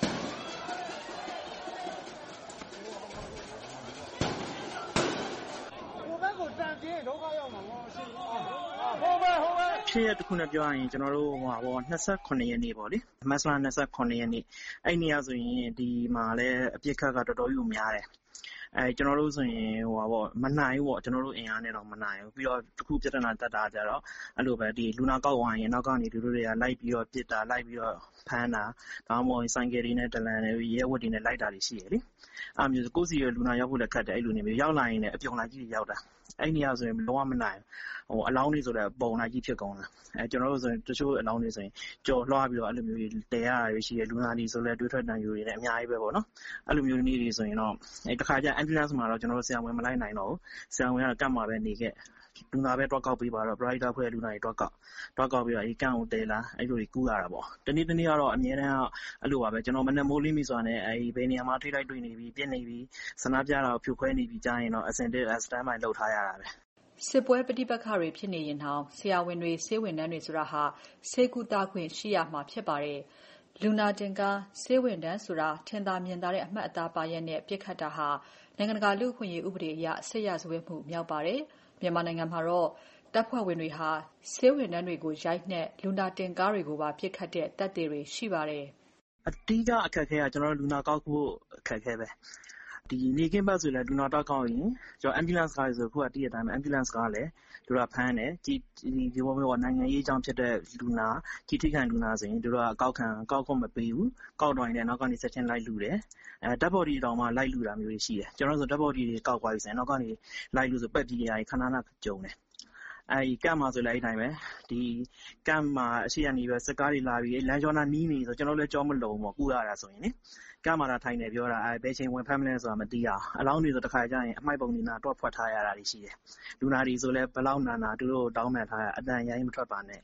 ဖြစ်ရတစ်ခုနဲ့ပြောရရင်ကျွန်တော်တို့ဟိုဟို၂၈ရက်နေ့ပေါ့လေမတ်လ၂၈ရက်နေ့အဲ့နေရာဆိုရင်ဒီမှာလည်းအပြစ်ခတ်ကတော်တော်ကြီးများတယ်အဲကျွန်တော်တို့ဆိုရင်ဟိုပါပေါ့မနိုင်ဘူးပေါ့ကျွန်တော်တို့အင်အားနဲ့တော့မနိုင်ဘူးပြီးတော့တစ်ခုပြဿနာတက်တာကြတော့အဲ့လိုပဲဒီလူနာကောက်ဝိုင်းရင်နောက်ကနေလူတို့တွေကလိုက်ပြီးတော့ပြစ်တာလိုက်ပြီးတော့ဖမ်းတာဒါမှမဟုတ်ဆိုင်ကယ်တွေနဲ့တလန်တွေရဲဝတ်တွေနဲ့လိုက်တာတွေရှိရလေအဲ့မျိုးကိုစီရလူနာရောက်ဖို့လည်းခက်တယ်အဲ့လိုနေမျိုးရောက်လာရင်လည်းအပြုံလိုက်ကြီးရောက်တာအဲ့နေရာဆိုရင်လုံးဝမနိုင်ဟိုအလောင်းတွေဆိုလည်းပုံလိုက်ကြီးဖြစ်ကုန်တာအဲကျွန်တော်တို့ဆိုရင်တချို့အလောင်းတွေဆိုရင်ကြော်လွှားပြီးတော့အဲ့လိုမျိုးတဲရတာတွေရှိရလူနာတွေဆိုလည်းတွေးထွက်တန်ယူတွေနဲ့အများကြီးပဲပေါ့နော်အဲ့လိုမျိုးနေတွေဆိုရင်တော့အဲတစ်ခါကျ ambulance မှာတော့ကျွန်တော်တို့ဆရာဝန်မလိုက်နိုင်တော့ဘူးဆရာဝန်ကတော့ကတ်မှာပဲနေခဲ့လူနာပဲတွားကောက်ပေးပါတော့ provider ဖွဲ့လူနာတွေတွားကောက်တွားကောက်ပြီးတော့ဒီကန့်ကိုတဲလာအဲ့လိုတွေကူးရတာပေါ့တနေ့တနေ့ကတော့အများတန်းအဲ့လိုပါပဲကျွန်တော်မနေ့မိုးလင်းပြီဆိုတာနဲ့အဲဒီဘယ်နေရာမှာထိတိုက်တွေ့နေပြီပြစ်နေပြီဆန္ဒပြတာကိုဖြိုခွဲနေပြီကြားရင်တော့အစင်တက် stand by လုပ်ထားရတာပဲစစ်ပွဲပဋိပက္ခတွေဖြစ်နေရင်တောင်ဆရာဝန်တွေဆေးဝန်ထမ်းတွေဆိုတာဟာဆေးကုသခွင့်ရှိရမှာဖြစ်ပါတယ်လူနာတင်ကားဆေးဝန်ထမ်းဆိုတာထင်သာမြင်သာတဲ့အမှတ်အသားပါရက်နဲ့ပြစ်ခတ်တာဟာနိုင်ငံတကာလူ့အခွင့်အရေးဥပဒေအရဆက်ရဇဝဲမှုမြောက်ပါတယ်မြန်မာနိုင်ငံမှာတော့တပ်ဖွဲ့ဝင်တွေဟာဆေးဝန်ထမ်းတွေကိုရိုက်နှက်လူနာတင်ကားတွေကိုပါပြစ်ခတ်တဲ့တပ်တွေရှိပါတယ်အတိအကျအခက်အခဲကကျွန်တော်တို့လူနာကောက်ဖို့အခက်အခဲပဲဒီနေကင်းဘက်ဆိုလည်းလူနာတောက်ကောက်ရင်ကျွန်တော် ambulance ကားဆိုခုကတည့်ရတိုင်း ambulance ကားလည်းတို့ကဖမ်းတယ်ဒီဒီဘောဘောနိုင်ငံရေးအကြောင်းဖြစ်တဲ့လူနာကြီးထိခံလူနာဆိုရင်တို့ကအကောက်ခံကောက်ခွင့်မပေးဘူးကောက်တော့ရင်လည်းနောက်ကနေဆက်ချင်းလိုက်လူတယ်အဲ dead body တောင်မှလိုက်လူတာမျိုးတွေရှိတယ်ကျွန်တော်ဆို dead body တွေကောက်သွားပြီဆိုရင်နောက်ကနေလိုက်လူဆိုပက်ကြီးရာခဏခဏကြုံတယ်အဲဒီကမ်မှာဆိုလည်းအဲ့တိုင်းပဲဒီကမ်မှာအရှိရနေပဲစကားတွေလာပြီးလမ်းကျော်နာနီးနေဆိုကျွန်တော်လည်းကြောမလုံးပေါ့ကူရတာဆိုရင်လေကမ်မှာလာထိုင်နေပြောတာအဲဘယ်ချိန်ဝင်ဖမ်းမလဲဆိုတာမသိအောင်အလောင်းတွေဆိုတစ်ခါကျရင်အမိုက်ပုံနေနာတော့ဖွက်ထားရတာတွေရှိတယ်လူနာတွေဆိုလည်းဘလောက်နာနာသူတို့တောင်းမှန်ထားရအတန်ရိုင်းမထွက်ပါနဲ့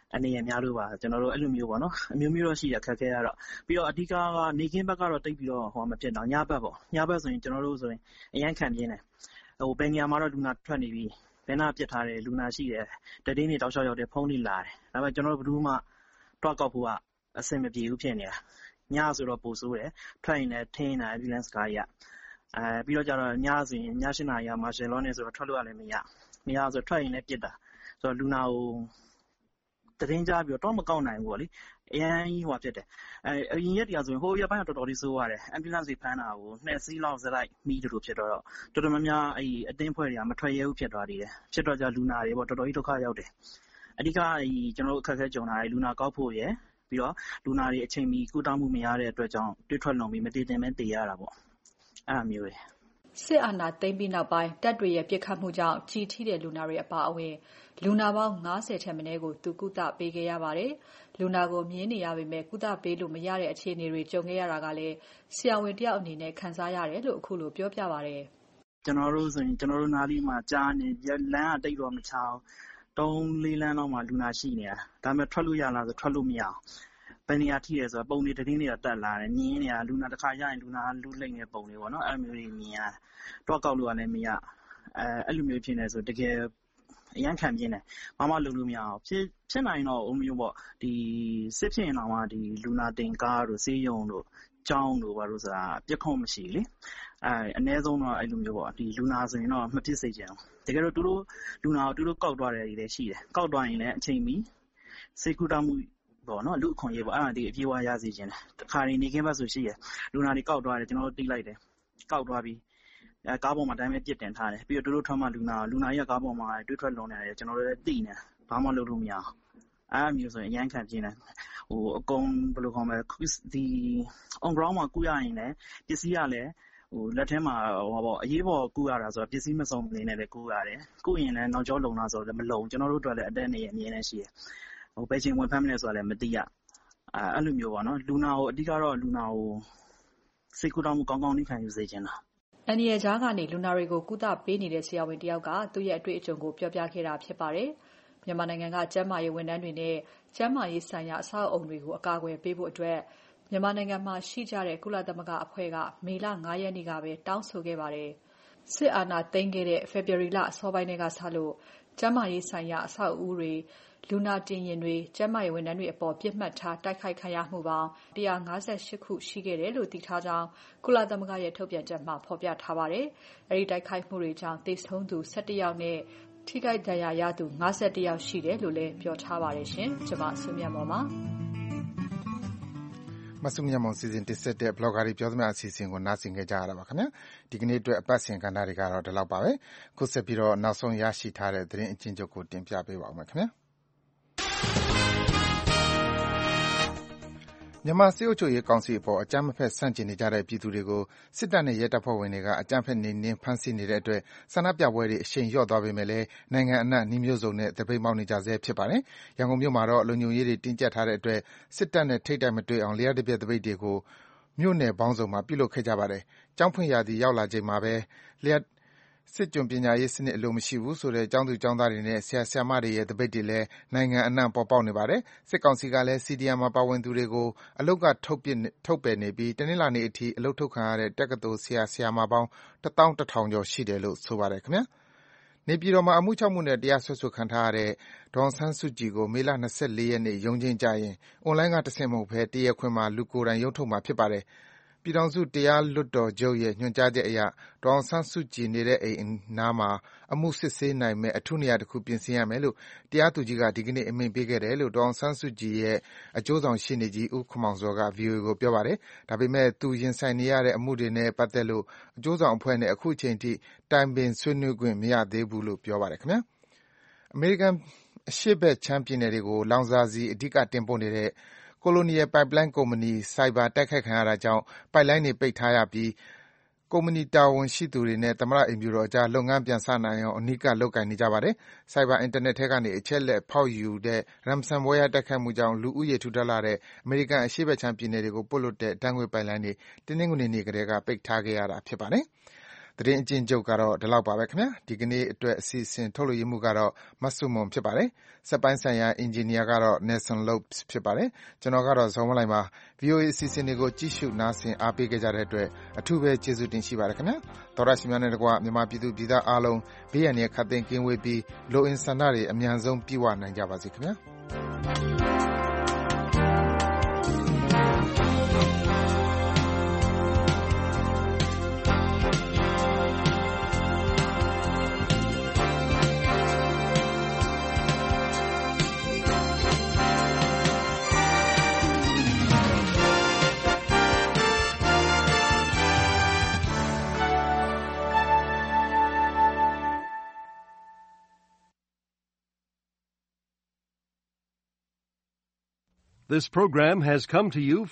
အနေရများလို့ပါကျွန်တော်တို့အဲ့လိုမျိုးပေါ့နော်အမျိုးမျိုးတော့ရှိရခက်ခဲရတော့ပြီးတော့အဓိကကနေခင်းဘက်ကတော့တိတ်ပြီးတော့ဟိုမဖြစ်တော့ညဘက်ပေါ့ညဘက်ဆိုရင်ကျွန်တော်တို့ဆိုရင်အရန်ခံပြင်းတယ်ဟိုဘယ်နေရာမှာတော့လူနာထွက်နေပြီဘယ်နာပြစ်ထားတယ်လူနာရှိတယ်တတင်းတွေတောက်လျှောက်ရောက်တယ်ဖုန်းတွေလာတယ်ဒါပေမဲ့ကျွန်တော်တို့ဘယ်သူမှတွားကောက်ဖို့ကအဆင်မပြေဘူးဖြစ်နေတာညဆိုတော့ပိုဆိုးတယ်ထွက်ရင်လည်းထင်းနေတာ ambulance ကားကြီးအဲပြီးတော့ကျတော့ညဆိုရင်ည၈နာရီမှာရှယ်လောနေဆိုတော့ထွက်လို့ရလည်းမရမရဆိုထွက်ရင်လည်းပြစ်တာဆိုတော့လူနာကိုတရင်ကြပြီးတော့မကောက်နိုင်ဘူးပေါ့လေအရင်ကြီးဟိုဖြစ်တယ်အဲအရင်ရက်တရားဆိုရင်ဟိုရက်ပိုင်းတော့တော်တော်လေးဆိုးရတယ် ambulance ဖမ်းတာကိုနှစ်စီးလောက်စလိုက်မိတူတူဖြစ်တော့တော်တော်များများအဲအတင်းဖွဲ့တွေကမထွက်ရဲဘူးဖြစ်သွားတယ်ဖြစ်တော့ကြလူနာတွေပေါ့တော်တော်ကြီးဒုက္ခရောက်တယ်အဓိကအဲကျွန်တော်တို့အခက်အခဲကြုံလာတယ်လူနာကောက်ဖို့ရယ်ပြီးတော့လူနာတွေအချိန်မီကုသမှုမရတဲ့အတွက်ကြောင့်တွေးထွက်လုံပြီးမတည်တင်မဲတည်ရတာပေါ့အဲ့လိုမျိုးလေစစ်အာဏာသိမ်းပြီးနောက်ပိုင်းတပ်တွေရဲ့ပြစ်ခတ်မှုကြောင့်ကြီးထိတဲ့လူနာတွေအပါအဝင်လူနာပေါင်း၅၀ထက်မနည်းကိုသူကုသပေးခဲ့ရပါတယ်။လူနာကိုမြင်နေရပေမဲ့ကုသပေးလို့မရတဲ့အခြေအနေတွေကြုံခဲ့ရတာကလည်းဆရာဝန်တယောက်အနေနဲ့ခံစားရတယ်လို့အခုလိုပြောပြပါတယ်။ကျွန်တော်တို့ဆိုရင်ကျွန်တော်တို့နားလေးမှာကြားနေလမ်းကတိတ်တော့မချောင်းသုံးလေးလမ်းလောက်မှာလူနာရှိနေတာဒါပေမဲ့ထွက်လို့ရလားဆိုထွက်လို့မရအောင်ဘယ်နေရာထိရဲဆိုတော့ပုံတွေတတင်းတွေကတက်လာတယ်မြင်နေတာလူနာတစ်ခါရရင်လူနာလူလိမ့်နေပုံတွေပေါ့နော်အဲ့လိုမျိုးတွေမြင်ရတော့ကောက်လို့လည်းမရအဲအဲ့လိုမျိုးဖြစ်နေဆိုတကယ်အရန်ခံပြင်းတယ်ဘာမှလုပ်လို့မရအောင်ဖြစ်ဖြစ်နိုင်တော့အမျိုးပေါ့ဒီစစ်ဖြစ်ရင်တော့မှဒီလူနာတင်ကားတို့ဆေးရုံတို့ကျောင်းတို့ဘာလို့ဆိုတာပြက်ခုံးမရှိလေအဲအနည်းဆုံးတော့အဲ့လိုမျိုးပေါ့ဒီလူနာဆိုရင်တော့မဖြစ်စေချင်ဘူးတကယ်တော့သူတို့လူနာကိုသူတို့ကောက်သွားတယ်တွေလည်းရှိတယ်ကောက်သွားရင်လည်းအချိန်မီစေကူတာမှုပေါ့နော်လူအခွင့်အရေးပေါ့အဲ့ဒါဒီအပြေးဝရစေခြင်းတယ်တခါနေနေခင်းဘက်ဆိုရှိရလူနာတွေကောက်သွားတယ်ကျွန်တော်တို့တိလိုက်တယ်ကောက်သွားပြီးအဲကားပေါ်မှာတိုင်းပဲပြစ်တင်ထားတယ်ပြီးတော့တို့တို့ထွက်မှလူနာလူနာရဲ့ကားပေါ်မှာတွေးထွက်လုံနေတယ်ကျွန်တော်တို့လည်းတိနေဘာမှလုပ်လို့မရအောင်အဲ့မျိုးဆိုရင်အရန်ခံပြင်းတယ်ဟိုအကုန်ဘယ်လိုခေါ်မလဲဒီ on ground မှာကုရရင်လည်းပစ္စည်းကလည်းဟိုလက်ထဲမှာဟောပေါ့အရေးပေါ်ကုရတာဆိုတော့ပစ္စည်းမစုံနေနဲ့လည်းကုရတယ်ကုရင်လည်းနောက်ကျောလုံလာဆိုတော့မလုံကျွန်တော်တို့အတွက်လည်းအတက်နေရအမြင်နဲ့ရှိတယ်ဟိုပဲချင်းဝင်ဖမ်းမလဲဆိုတာလည်းမသိရအဲအဲ့လိုမျိုးပေါ့နော်လူနာကိုအဓိကတော့လူနာကိုစိတ်ကူးတောင်းမှုကောင်းကောင်းနှိမ့်ခံယူစေချင်တာအန်ဒီရဲ့ကြားကနေလူနာတွေကိုကုသပေးနေတဲ့ဆရာဝန်တယောက်ကသူ့ရဲ့အတွေ့အကြုံကိုပြောပြခဲ့တာဖြစ်ပါတယ်မြန်မာနိုင်ငံကကျန်းမာရေးဝန်ထမ်းတွေနဲ့ကျန်းမာရေးဆိုင်ရာအဆောက်အအုံတွေကိုအကာအကွယ်ပေးဖို့အတွက်မြန်မာနိုင်ငံမှာရှိကြတဲ့ကုလသမဂ္ဂအဖွဲ့ကမေလ၅ရက်နေ့ကပဲတောင်းဆိုခဲ့ပါတယ်စစ်အာဏာသိမ်းခဲ့တဲ့ဖေဖော်ဝါရီလအစောပိုင်းကစလို့ကျန်းမာရေးဆိုင်ရာအဆောက်အဦတွေလူနာတင်ယာဉ်တွေကျန်းမာရေးဝန်ထမ်းတွေအပေါ်ပြစ်မှတ်ထားတိုက်ခိုက်ခံရမှုပေါင်း၁၅၈ခုရှိခဲ့တယ်လို့သိထားကြောင်းကုလသမဂ္ဂရဲ့ထုတ်ပြန်ချက်မှာဖော်ပြထားပါတယ်။အဲဒီတိုက်ခိုက်မှုတွေကြောင့်သေဆုံးသူ၁၁ယောက်နဲ့ထိခိုက်ဒဏ်ရာရသူ၅၁ယောက်ရှိတယ်လို့လည်းပြောထားပါတယ်ရှင်။ကျွန်မဆုမြတ်မော်ပါမဆုမြတ်မောင်စီစဉ်တင်ဆက်တဲ့ blogger တွေပြောသမျှအစီအစဉ်ကိုနားဆင်ကြကြရတာပါခင်ဗျာဒီကနေ့အတွက်အပတ်စဉ်ကဏ္ဍတွေကတော့ဒီလောက်ပါပဲခုဆက်ပြီးတော့နောက်ဆုံးရရှိထားတဲ့သတင်းအကျဉ်းချုပ်ကိုတင်ပြပေးပါဦးမယ်ခင်ဗျာမြန်မာစစ်အုပ်ချုပ်ရေးကောင်စီအပေါ်အကြမ်းမဖက်ဆန့်ကျင်နေကြတဲ့ပြည်သူတွေကိုစစ်တပ်နဲ့ရဲတပ်ဖွဲ့ဝင်တွေကအကြမ်းဖက်နှိမ်နင်းဖမ်းဆီးနေတဲ့အတွက်ဆန္ဒပြပွဲတွေအရှိန်လျော့သွားပေမဲ့လည်းနိုင်ငံအနှံ့နည်းမျိုးစုံနဲ့သပိတ်မှောက်နေကြဆဲဖြစ်ပါတယ်။ရန်ကုန်မြို့မှာတော့လုံခြုံရေးတွေတင်းကျပ်ထားတဲ့အတွက်စစ်တပ်နဲ့ထိပ်တိုက်မတွေ့အောင်လျှပ်တပြက်သပိတ်တွေကိုမြို့နယ်ပေါင်းစုံမှာပြုလုပ်ခဲ့ကြပါတယ်။ကျောင်းဖွင့်ရာသီရောက်လာချိန်မှာပဲလျှပ်စစ်ကျွန်ပညာရေးစနစ်အလိုမရှိဘူးဆိုတဲ့ကျောင်းသူကျောင်းသားတွေနဲ့ဆရာဆရာမတွေရဲ့သပိတ်တွေလည်းနိုင်ငံအနှံ့ပေါ်ပေါက်နေပါတယ်။စစ်ကောင်စီကလည်း စီ ဒီ အမ် မှာပါဝင်သူတွေကိုအလုတ်ကထုတ်ပစ်ထုတ်ပယ်နေပြီးတနင်္လာနေ့အထိအလုတ်ထုတ်ခံရတဲ့တက္ကသိုလ်ဆရာဆရာမပေါင်းတစ်သောင်းတစ်ထောင်ကျော်ရှိတယ်လို့ဆိုပါတယ်ခင်ဗျာ။နေပြည်တော်မှာအမှု၆မှုနဲ့တရားစွဲဆိုခံထားရတဲ့ဒေါ်အောင်ဆန်းစုကြည်ကိုမေလ၂၄ရက်နေ့ရုံးချိန်းကျရင်အွန်လိုင်းကတဆင့်မဟုတ်ဘဲတရားခွင်မှာလူကိုယ်တိုင်ရုံးထုတ်မှာဖြစ်ပါတယ်။ပြည်ထောင်စုတရားလွှတ်တော်ချုပ်ရဲ့ညွှန်ကြားချက်အရဒေါ်အောင်ဆန်းစုကြည်နေတဲ့အိမ်နားမှာအမှုစစ်ဆေးနိုင်မယ့်အထူးနေရာတစ်ခုပြင်ဆင်ရမယ်လို့တရားသူကြီးကဒီကနေ့အမိန့်ပေးခဲ့တယ်လို့ဒေါ်အောင်ဆန်းစုကြည်ရဲ့အကျိုးဆောင်ရှေ့နေကြီးဦးခင်မောင်ဇော်က ဗွီအိုအေ ကိုပြောပါတယ်။ဒါပေမဲ့သူရင်ဆိုင်နေရတဲ့အမှုတွေနဲ့ပတ်သက်လို့အကျိုးဆောင်အဖွဲ့နဲ့အခုချိန်ထိတိုင်ပင်ဆွေးနွေးခွင့်မရသေးဘူးလို့ပြောပါတယ်ခင်ဗျာ။အမေရိကန်အရှေ့ဘက်ခြမ်းပြည်နယ်တွေကိုလောင်စာဆီအဓိကတင်ပို့နေတဲ့ Colonial Pipeline ကုမ္ပဏီဆိုင်ဘာတိုက်ခိုက်ခံရတာကြောင့်ပိုက်လိုင်းတွေပိတ်ထားရပြီးကုမ္ပဏီတာဝန်ရှိသူတွေနဲ့သမ္မတအိမ်ဖြူတော်ကြားလုပ်ငန်းပြန်စနိုင်အောင်အနီးကပ်လုပ်ကိုင်နေကြပါတယ်။ဆိုင်ဘာအင်တာနက်ထဲကနေအချက်လက်ဖောက်ယူတဲ့ ransomware တိုက်ခိုက်မှုကြောင့်လူဦးရေထူထပ်လာတဲ့အမေရိကန်အရှေ့ဘက်ခြမ်းပြည်နယ်တွေကိုပို့လွှတ်တဲ့ဓာတ်ငွေ့ပိုက်လိုင်းတွေတနင်္ဂနွေနေ့ကတည်းကပိတ်ထားခဲ့ရတာဖြစ်ပါတယ်။သတင်းအကျဉ်းချုပ်ကတော့ဒီလောက်ပါပဲခင်ဗျာဒီကနေ့အတွက်အစီအစဉ်ထုတ်လွှင့်မှုကတော့မဆုမွန်ဖြစ်ပါတယ်စက်ပိုင်းဆိုင်ရာအင်ဂျင်နီယာကတော့ Nelson Lopes ဖြစ်ပါတယ်ကျွန်တော်ကတော့ဇော်မလိုက်ပါ V O A အစီအစဉ်တွေကိုကြည့်ရှုနားဆင်အားပေးကြတဲ့အတွက်အထူးပဲကျေးဇူးတင်ရှိပါတယ်ခင်ဗျာသောရရှိများနဲ့တကွမြန်မာပြည်သူပြည်သားအားလုံးဘေးရန်ရဲ့ခတ်သိမ်းကင်းဝေးပြီးလိုအင်ဆန္ဒတွေအမြန်ဆုံးပြည့်ဝနိုင်ကြပါစေခင်ဗျာ This program has come to you